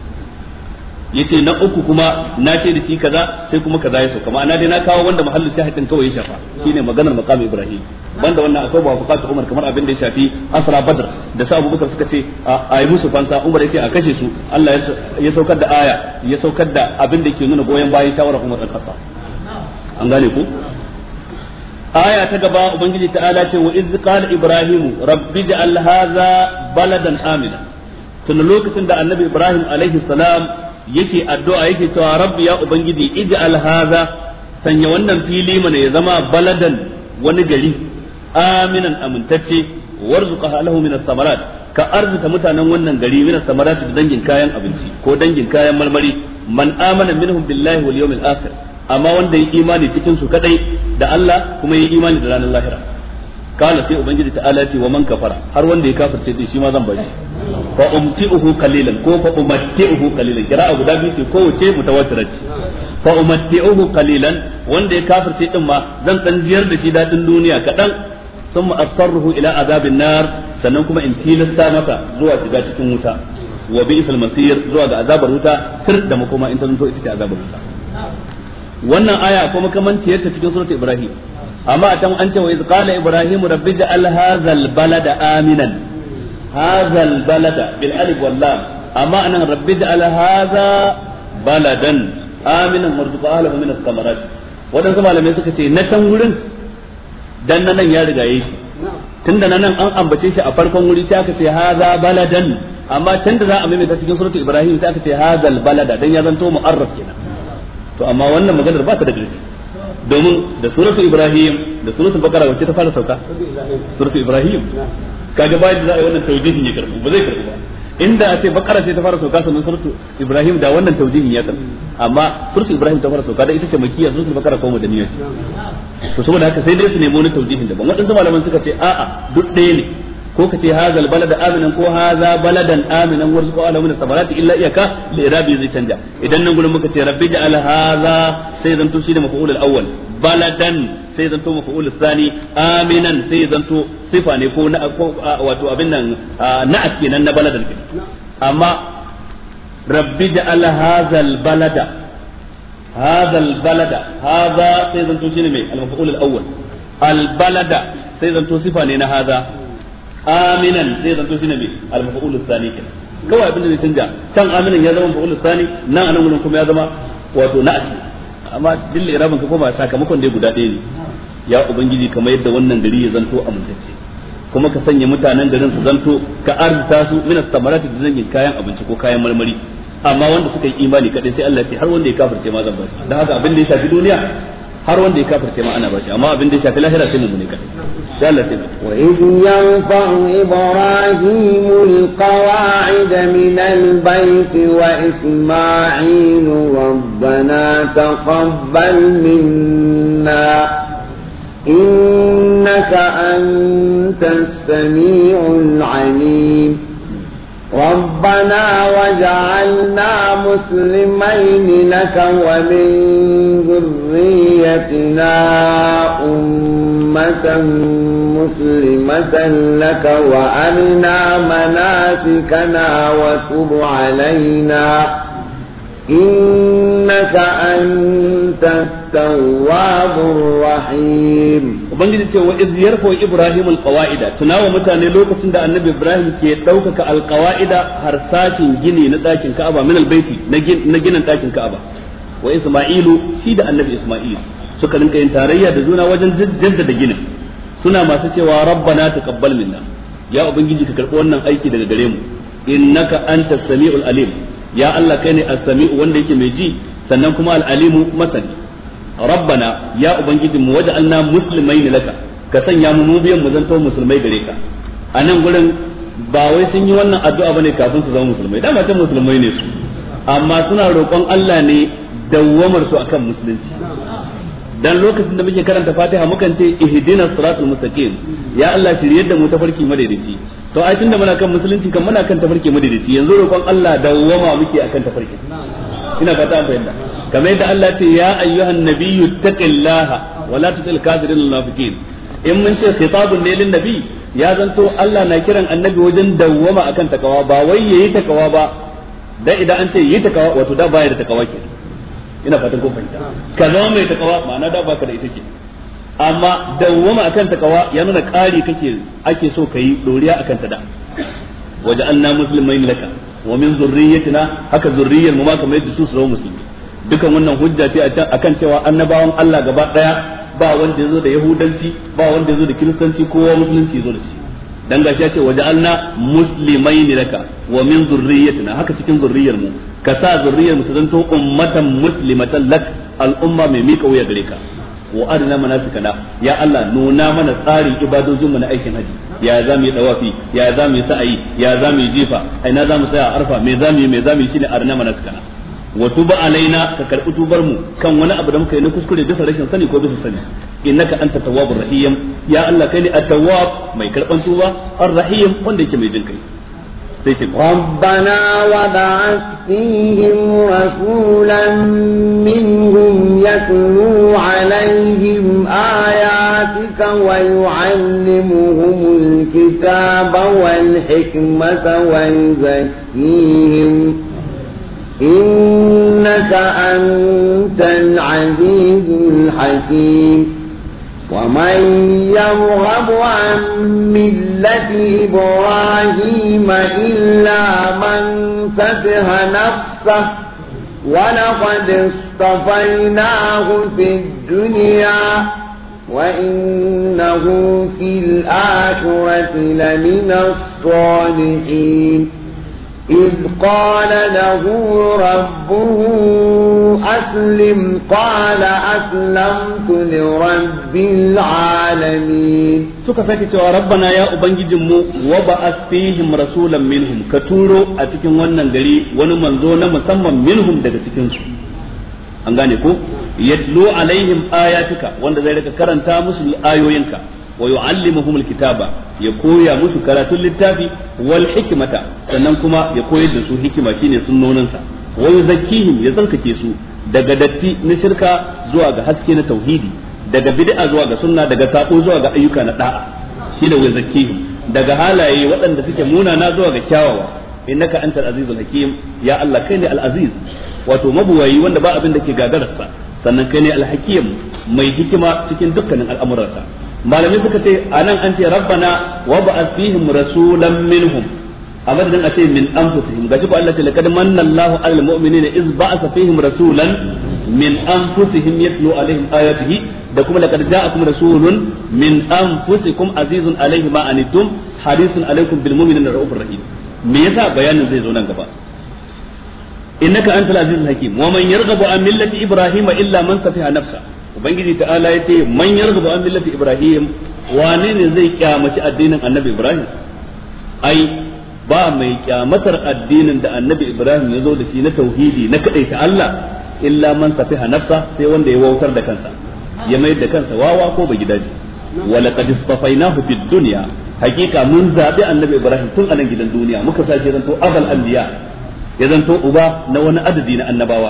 Yace na uku kuma na ce da shi kaza sai kuma kaza ya sauka, ma'ana dai na kawo wanda mahallin shahidin kawai ya shafa shine maganar maqami Ibrahim. Banda wannan akwai mawafaqatu Umar kamar abin da ya shafi asra Badr da sa Abubakar suka ce a yi musu fansa, Umar ya ce a kashe su, Allah ya saukar da aya, ya saukar da abin da ke nuna goyen bayan shawarar Umar dan Khattab. An gane ku? Aya ta gaba ubangiji ta'ala ce wa iz qala Ibrahim rabbi ja'al hadha baladan amina. Tun lokacin da Annabi Ibrahim alaihi salam yake addu'a yake cewa rabbi ya ubangiji ij'al hadha, sanya wannan fili mana ya zama baladan wani gari aminan amintacce, warzuqa lahu min as-samarat, ka arzuta mutanen wannan gari min as-samarat da dangin kayan abinci ko dangin kayan marmari, man amana minhum billahi wal yawmil akhir, amma wanda yi imani cikin su kadai da Allah kuma yi imani da ranar lahira. Kana sai ubangiji ta'ala ce wa man kafara, har wanda ya kafirce din shi ma zan bashi. fa umti'uhu qalilan ko fa umatti'uhu qalilan kira'a guda biyu ce ko wace mutawatira ce fa umatti'uhu qalilan wanda ya kafirce din ma zan dan jiyar da shi dadin duniya kadan thumma astarruhu ila azabin nar sannan kuma in tilasta masa zuwa shiga cikin wuta wa bi'sal masir zuwa ga azabar wuta sir da makoma in ta zanto ita ce azabar wuta wannan aya kuma kamanciyar ta cikin suratul ibrahim amma a can an ce wa iz qala ibrahim rabbi ja'al hadzal balada aminan hadzal balada bil alif wal lam amma anan rabbi ja'al hadza baladan aminan warzuq ahlihi min ath-thamarat wadansu malamai suka ce na can wurin dan nan ya riga yi shi tunda nan an ambace shi a farkon wuri sai aka ce hadza baladan amma can da za a maimaita cikin suratul ibrahim sai aka ce hadzal balada dan ya zanto mu'arraf kenan to amma wannan maganar ba ta da ƙarfi domin da suratul ibrahim da suratul baqara wacce ta fara sauka suratul ibrahim kaga bayan da za a yi wannan tawjihin ya karbu ba zai karbu ba inda a ce baqara ce ta fara sauka sannan suratul ibrahim da wannan tawjihin ya karbu amma suratul ibrahim ta fara sauka da ita ce makkiya suratul baqara ko madaniya ce to saboda haka sai dai su nemi wani tawjihin daban wadansu malaman suka ce a'a duk ɗaya ne ko ka ce hazal balada aminan ko haza baladan aminan warzuqu ala min samarati illa iyaka li irabi zai canja idan nan gurin muka ce rabbi ja'al haza sai zanto shi da maf'ul al-awwal baladan sai zanto maf'ul al-thani aminan sai zanto sifa ne ko na wato abin nan na'at kenan na baladan kenan amma rabbi ja'al hazal balada haza sai zanto shi ne mai al-maf'ul al-awwal al-balada sai zanto sifa ne na haza aminan sai zanto shine mai al-maf'ul ath-thani kenan kawai abin da zai canja can aminan ya zama maf'ul ath-thani nan anan gurin kuma ya zama wato na'ati amma dille irabin ka kuma sakamakon dai guda ɗaya ne ya ubangiji kamar yadda wannan gari ya zanto amintacce kuma ka sanya mutanen garin su zanto ka arzuta su min as-samarati da zangin kayan abinci ko kayan marmari amma wanda suka yi imani kadai sai Allah ya ce har wanda ya kafirce ma zan ba shi dan haka abin da ya shafi duniya har wanda ya kafirce ma ana bashi amma abin da ya shafi lahira sai mu ne kadai sai Allah sai wa idh yanfa'u ibrahimul qawa'id min al-bayt wa isma'il rabbana taqabbal minna innaka antas sami'ul 'alim ربنا وجعلنا مسلمين لك ومن ذريتنا أمة مسلمة لك وأرنا مناسكنا وتب علينا إنك أنت التواب الرحيم ubangiji ce wa iz yarfa ibrahim alqawaida tunawa mutane lokacin da annabi ibrahim ke daukaka alqawaida harsashin gini na dakin ka'aba min albayti na ginin dakin ka'aba wa isma'ilu shi da annabi isma'il suka rinka yin tarayya da juna wajen jaddada ginin suna masu cewa rabbana taqabbal minna ya ubangiji ka karbi wannan aiki daga gare mu innaka antas samiul alim ya Allah kai ne as-sami'u wanda yake mai ji sannan kuma al-alimu masani rabbana ya ubangiji mu waj'alna muslimaina laka ka sanya mu biyan mu zanto musulmai gare ka anan gurin ba wai sun yi wannan addu'a bane kafin su zama musulmai dama can musulmai ne su amma suna roƙon Allah ne dawwamar su akan musulunci dan lokacin da muke karanta Fatiha mukan ce ihdinas siratal mustaqim ya Allah shiryar da mu tafarki madaidaici to ai tunda muna kan musulunci kan muna kan tafarki madaidaici yanzu roƙon Allah dawwama muke akan tafarki ina fata an fahimta kamar yadda Allah ce ya ayyuhan nabiyyu taqillaha wa la tutil kafirin munafiqin in mun ce khitabun ne lin nabi ya zanto Allah na kiran annabi wajen dawwama akan takawa ba wai yayi takawa ba dan idan an ce yi takawa wato da baya da takawa ke ina fatan kun fahimta ka zama mai takawa ma'ana da baka da ita ke amma dawwama akan takawa ya nuna ƙari ake so kai doriya akan ta da waja'alna muslimain laka wa min zurriyyatina haka zurriyyar mu ma kamar yadda su zama musulmi dukan wannan hujja ce akan cewa annabawan Allah gaba daya ba wanda yazo da yahudanci ba wanda yazo da kiristanci kowa musulunci yazo da shi dan gashi ya ce waja'alna muslimain laka wa min zurriyyatina haka cikin zurriyar mu ka sa zurriyar mu ta zanto ummatan muslimatan lak al'umma mai mika wuya gare ka wa arina manasikana ya Allah nuna mana tsarin ibadojin mu na aikin haji ya za mu yi dawafi ya za mu yi sa'ayi ya za mu yi jifa aina za mu tsaya arfa me za mu yi shine arina manasikana wa tuba alaina ka karbi tubar mu kan wani abu da muka yi na kuskure bisa rashin sani ko bisa sani innaka anta tawwabur rahim ya Allah kai ne at-tawwab mai karban tuba ar-rahim wanda yake mai jin kai ربنا وبعث فيهم رسولا منهم يتلو عليهم آياتك ويعلمهم الكتاب والحكمة ويزكيهم إنك أنت العزيز الحكيم ومن يرغب عن ملة إبراهيم إلا من سفه نفسه ولقد اصطفيناه في الدنيا وإنه في الآخرة لمن الصالحين إذ قال له ربه أسلم قال أسلمت لرب العالمين suka sake cewa rabbana ya ubangijinmu wa ba'ath fihim rasulan minhum ka turo a cikin wannan gari wani manzo na musamman minhum daga cikin su an gane ko yatlu alaihim ayatika wanda zai rika karanta musu ayoyinka wa yu'allimuhum alkitaba ya koya musu karatun littafi wal hikmata sannan kuma ya koyar da su hikima shine sunnonin sa wa yuzakkihim ya tsarkake su daga datti na shirka zuwa ga haske na tauhidi daga bid'a zuwa ga sunna daga sako zuwa ga ayyuka na da'a shine wa yuzakkihim daga halaye waɗanda suke munana zuwa ga kyawawa innaka antal azizul hakim ya Allah kai ne al aziz wato mabuwayi wanda ba abin da ke gagararsa sannan kai ne al hakim mai hikima cikin dukkanin al'amuransa malamai suka ce anan an ce rabbana wa ba'ath fihim rasulan minhum a madadin a ce min anfusihim gashi ko Allah ce laqad manna Allahu 'alal mu'minina iz ba'atha fihim rasulan min anfusihim yatlu 'alaihim ayatihi da kuma laqad ja'akum rasulun min anfusikum azizun 'alaihi ma anittum harisun 'alaikum bil mu'minina ra'ufur rahim me yasa bayanin zai zo nan gaba innaka antal azizul hakim wa man yarghabu an millati ibrahima illa man safiha nafsa ubangiji ta'ala yace man yarghabu an millati ibrahim wane ne zai kyamaci addinin annabi ibrahim ai ba mai kyamatar addinin da annabi ibrahim ya zo da shi na tauhidi na kadaita Allah illa man safiha nafsa sai wanda ya wautar da kansa ya mayar da kansa wawa ko ba gidaje wa laqad istafainahu fid dunya hakika mun zabi annabi ibrahim tun a nan gidan duniya muka sa shi zanto abal anbiya ya zanto uba na wani adadi na annabawa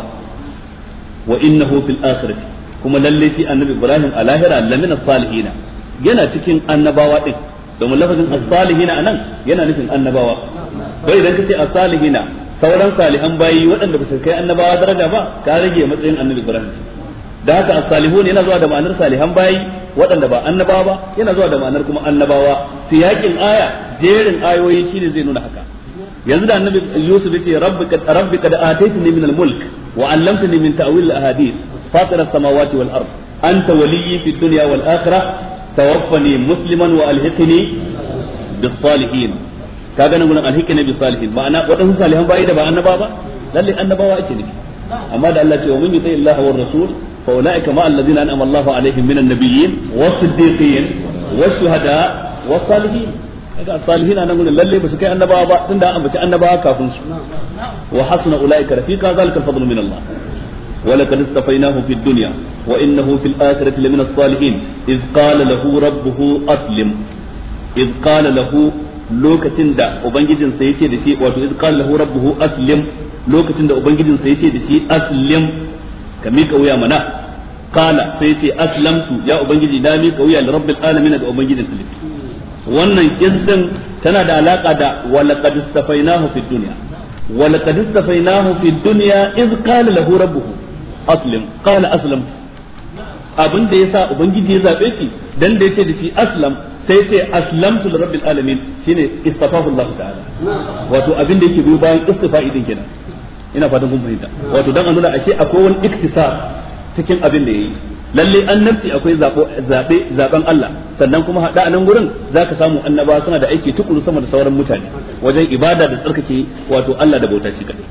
wa innahu fil akhirati kuma lalle shi annabi ibrahim a lahira lamina salihina yana cikin annabawa din domin lafazin as-salihina anan yana nufin annabawa bai idan kace as-salihina sauran salihan bayi waɗanda ba su kai annabawa daraja ba ka rage matsayin annabi ibrahim da haka as-salihun yana zuwa da ma'anar salihan bayi waɗanda ba annabawa ba yana zuwa da ma'anar kuma annabawa siyakin aya jerin ayoyi shine zai nuna haka yanzu da annabi yusuf yace rabbi qad ataytani min al-mulk wa 'allamtani min ta'wil al-ahadith fatir as-samawati wal ard anta waliyyi fid dunya wal akhirah tawaffani musliman wa alhiqni bis salihin kaga nan gurin alhiqni bis salihin ma'ana wadannan salihan bayi da ba annabawa ba lalle annabawa ake nufi amma da Allah ce wa man yuti Allah war rasul fa ulaika ma alladhina an'ama Allahu alaihim minan nabiyyin was-siddiqin wash-shuhada was-salihin kaga salihin nan gurin lalle ba su kai annabawa ba tunda an ambaci annabawa kafin su wa hasuna ulaika rafiqa zalika al-fadlu min Allah ولقد اصطفيناه في الدنيا وإنه في الآخرة لمن الصالحين إذ قال له ربه أسلم إذ قال له لوكتين دا وبنجدين سيتي دشي واتو إذ قال له ربه أسلم لوكتين دا وبنجدين سيتي دشي أسلم كميك ويا منا قال سيتي أسلمت يا وبنجدي دامي ويا لرب العالمين دا وبنجدين سلم wannan kisan tana da alaka da walaqad istafainahu fid dunya walaqad istafainahu fid dunya iz qala lahu rabbuhu aslim qala aslamtu abin da yasa ubangiji ya zabe shi dan da yace da shi aslam sai yace aslamtu lirabbil alamin shine istafahu Allah ta'ala wato abin da yake biyo bayan istifa'i din kenan ina fatan kun fahimta wato dan an nuna ashe akwai wani iktisar cikin abin da yayi lalle annabci akwai zaben Allah sannan kuma hada a nan gurin zaka samu annabawa suna da aiki tukuru sama da sauran mutane wajen ibada da tsarkake wato Allah da bauta shi kadai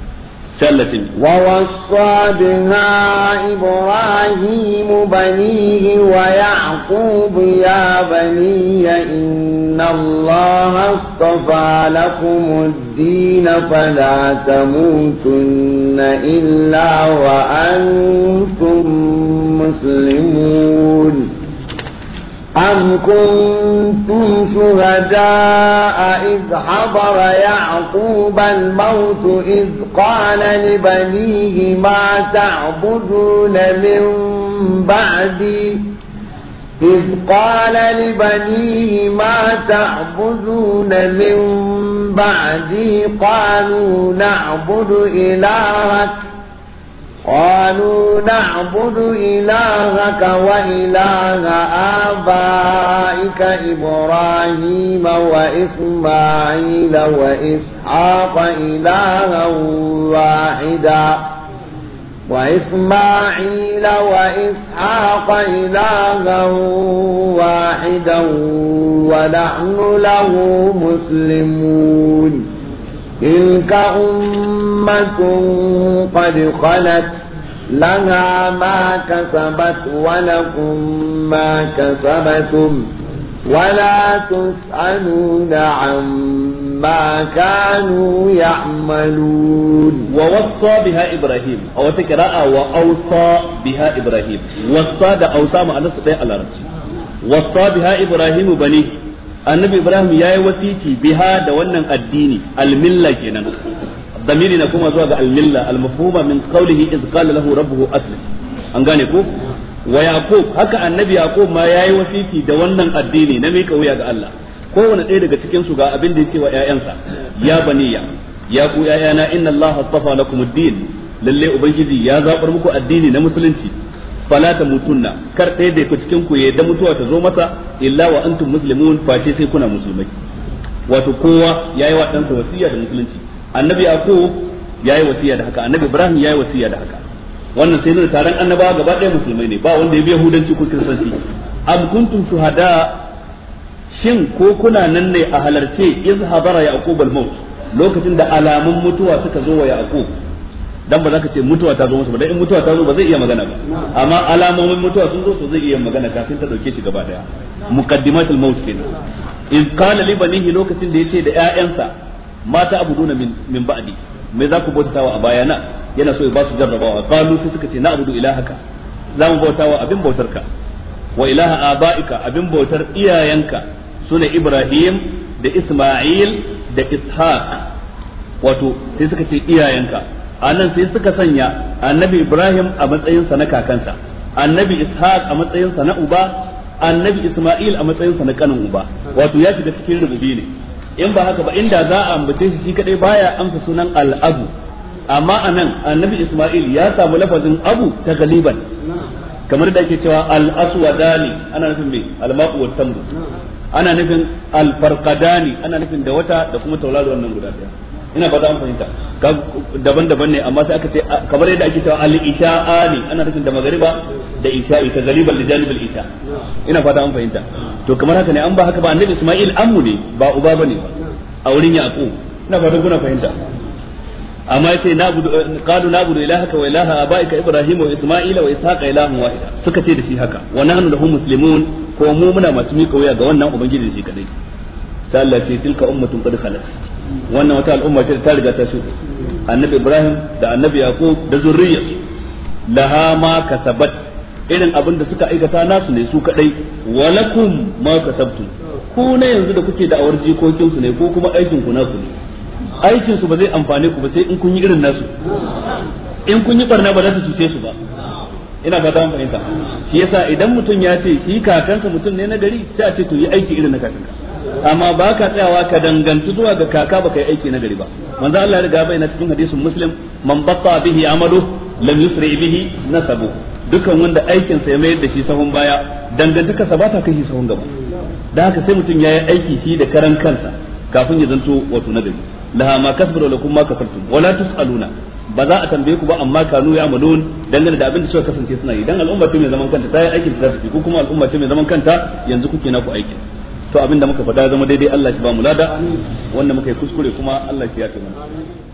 ووصى بها إبراهيم بنيه ويعقوب يا بني إن الله اصطفى لكم الدين فلا تموتن إلا وأنتم مسلمون أم كنتم شهداء إذ حضر يعقوب الموت إذ قال لبنيه ما تعبدون من بعدي قالوا نعبد إلهك وإله آبائك إبراهيم وإسماعيل وإسحاق إلها واحدا ونحن له مسلمون تلك أمة قد خلت لها ما كسبت ولكم ما كسبتم ولا تسألون عما كانوا يعملون. ووصى بها إبراهيم أو تقراء وأوصى بها إبراهيم. وصى ده أوصى مع نص ده العرب. وصى بها إبراهيم بنيه. النبي إبراهيم يا وصيتي بها ده ونن الديني الملة كنا. ضميري نكون زوجة الملة المفهومة من قوله إذ قال له ربه أسلم. أنغانيكو wa yaqub haka annabi yaqub ma yayi wasiti da wannan addini na mika wuya ga Allah kowanne ɗaya daga cikin su ga abin da yake wa ƴaƴansa ya baniya ya ku ƴaƴana inna Allah astafa lakum ad-din lalle ubangiji ya zabar muku addini na musulunci fala tamutunna kar ɗaya da ku cikin ku yadda mutuwa ta zo masa illa wa antum muslimun face sai kuna musulmai wato kowa yayi wa ɗansa wasiya da musulunci annabi yaqub yayi wasiya da haka annabi ibrahim yayi wasiya da haka wannan sai nuna taron annabawa gaba ɗaya musulmai ne ba wanda ya bi yahudanci ko kiristanci am kuntum shuhada shin ko kuna nan ne a halarce iz hadara yaqub al-maut lokacin da alamun mutuwa suka zo wa yaqub dan ba za ka ce mutuwa ta zo masa ba dan in mutuwa ta zo ba zai iya magana ba amma alamomin mutuwa sun zo to zai iya magana kafin ta dauke shi gaba daya muqaddimatul maut kenan iz qala li banihi lokacin da yace da ƴaƴansa mata abuduna min ba'di me za ku bautawa a bayana yana so ya ba su jarrabawa qalu sai suka ce na abudu ilahaka za mu bautawa abin bautarka wa ilaha abaika abin bautar iyayenka sune Ibrahim da Isma'il da Ishaq wato sai suka ce iyayenka anan sai suka sanya annabi Ibrahim a matsayin sa na kakansa annabi Ishaq a matsayin sa na uba annabi Isma'il a matsayin sa na kanin uba wato ya shiga cikin rububi ne in ba haka ba inda za a ambace shi kadai baya amsa sunan al-abu amma anan annabi Isma'il ya samu lafazin abu ta galiban kamar da ake cewa al-aswadani ana nufin me al-ma'u wat tamru ana nufin al-farqadani ana nufin da wata da kuma tauraro wannan guda daya ina fata an fahimta daban-daban ne amma sai aka ce kamar yadda ake cewa al-isha'ani ana nufin da magariba da isha'i ta galiban li janibil isha ina fata an fahimta to kamar haka ne an ba haka ba annabi Isma'il ammu ne ba uba bane ba a wurin Yaqub ina fata kuna fahimta amma yace qalu na'budu ilahaka wa ilaha abaika Ibrahim wa Isma'ila wa Ishaqa ilahan wahida suka ce da shi haka wa nahnu lahu muslimun ko mu muna masu miƙa wuya ga wannan ubangiji shi kadai sai Allah ce tilka ummatun qad khalas wannan wata al'umma ce ta riga ta shuɗe annabi Ibrahim da annabi Yaqub da zurriyarsu laha ma kasabat irin abin da suka aikata nasu ne su kadai walakum ma kasabtum ku ne yanzu da kuke da awar jikokin su ne ko kuma aikin ku nasu ne aikin su ba zai amfane ku ba sai in kun yi irin nasu in kun yi barna ba za su cuce su ba ina fata an fahimta shi yasa idan mutum ya ce shi kakansa mutum ne na gari sai a ce to yi aiki irin na kakanka amma ba ka tsayawa ka dangantu zuwa ga kaka baka yi aiki na gari ba manzo Allah ya riga bayyana cikin hadisin Muslim man batta bihi amalu lam yusri bihi nasabu dukan wanda aikin sa ya mayar da shi sahun baya dangantaka sa ba ta kai shi sahun gaba dan haka sai mutum yayi aiki shi da karan kansa kafin ya zanto wato na gari laha ma kasbaru lakum ma kasabtum wala tusaluna ba za a tambaye ku ba amma kanu ya amalun dangane da abin da suka kasance suna yi dan al'umma ce mai zaman kanta ta yi aikin ta tafi ko kuma al'umma ce mai zaman kanta yanzu kuke naku aikin to abin da muka faɗa zama daidai Allah shi ba mu lada wanda muka yi kuskure kuma Allah shi ya kai mana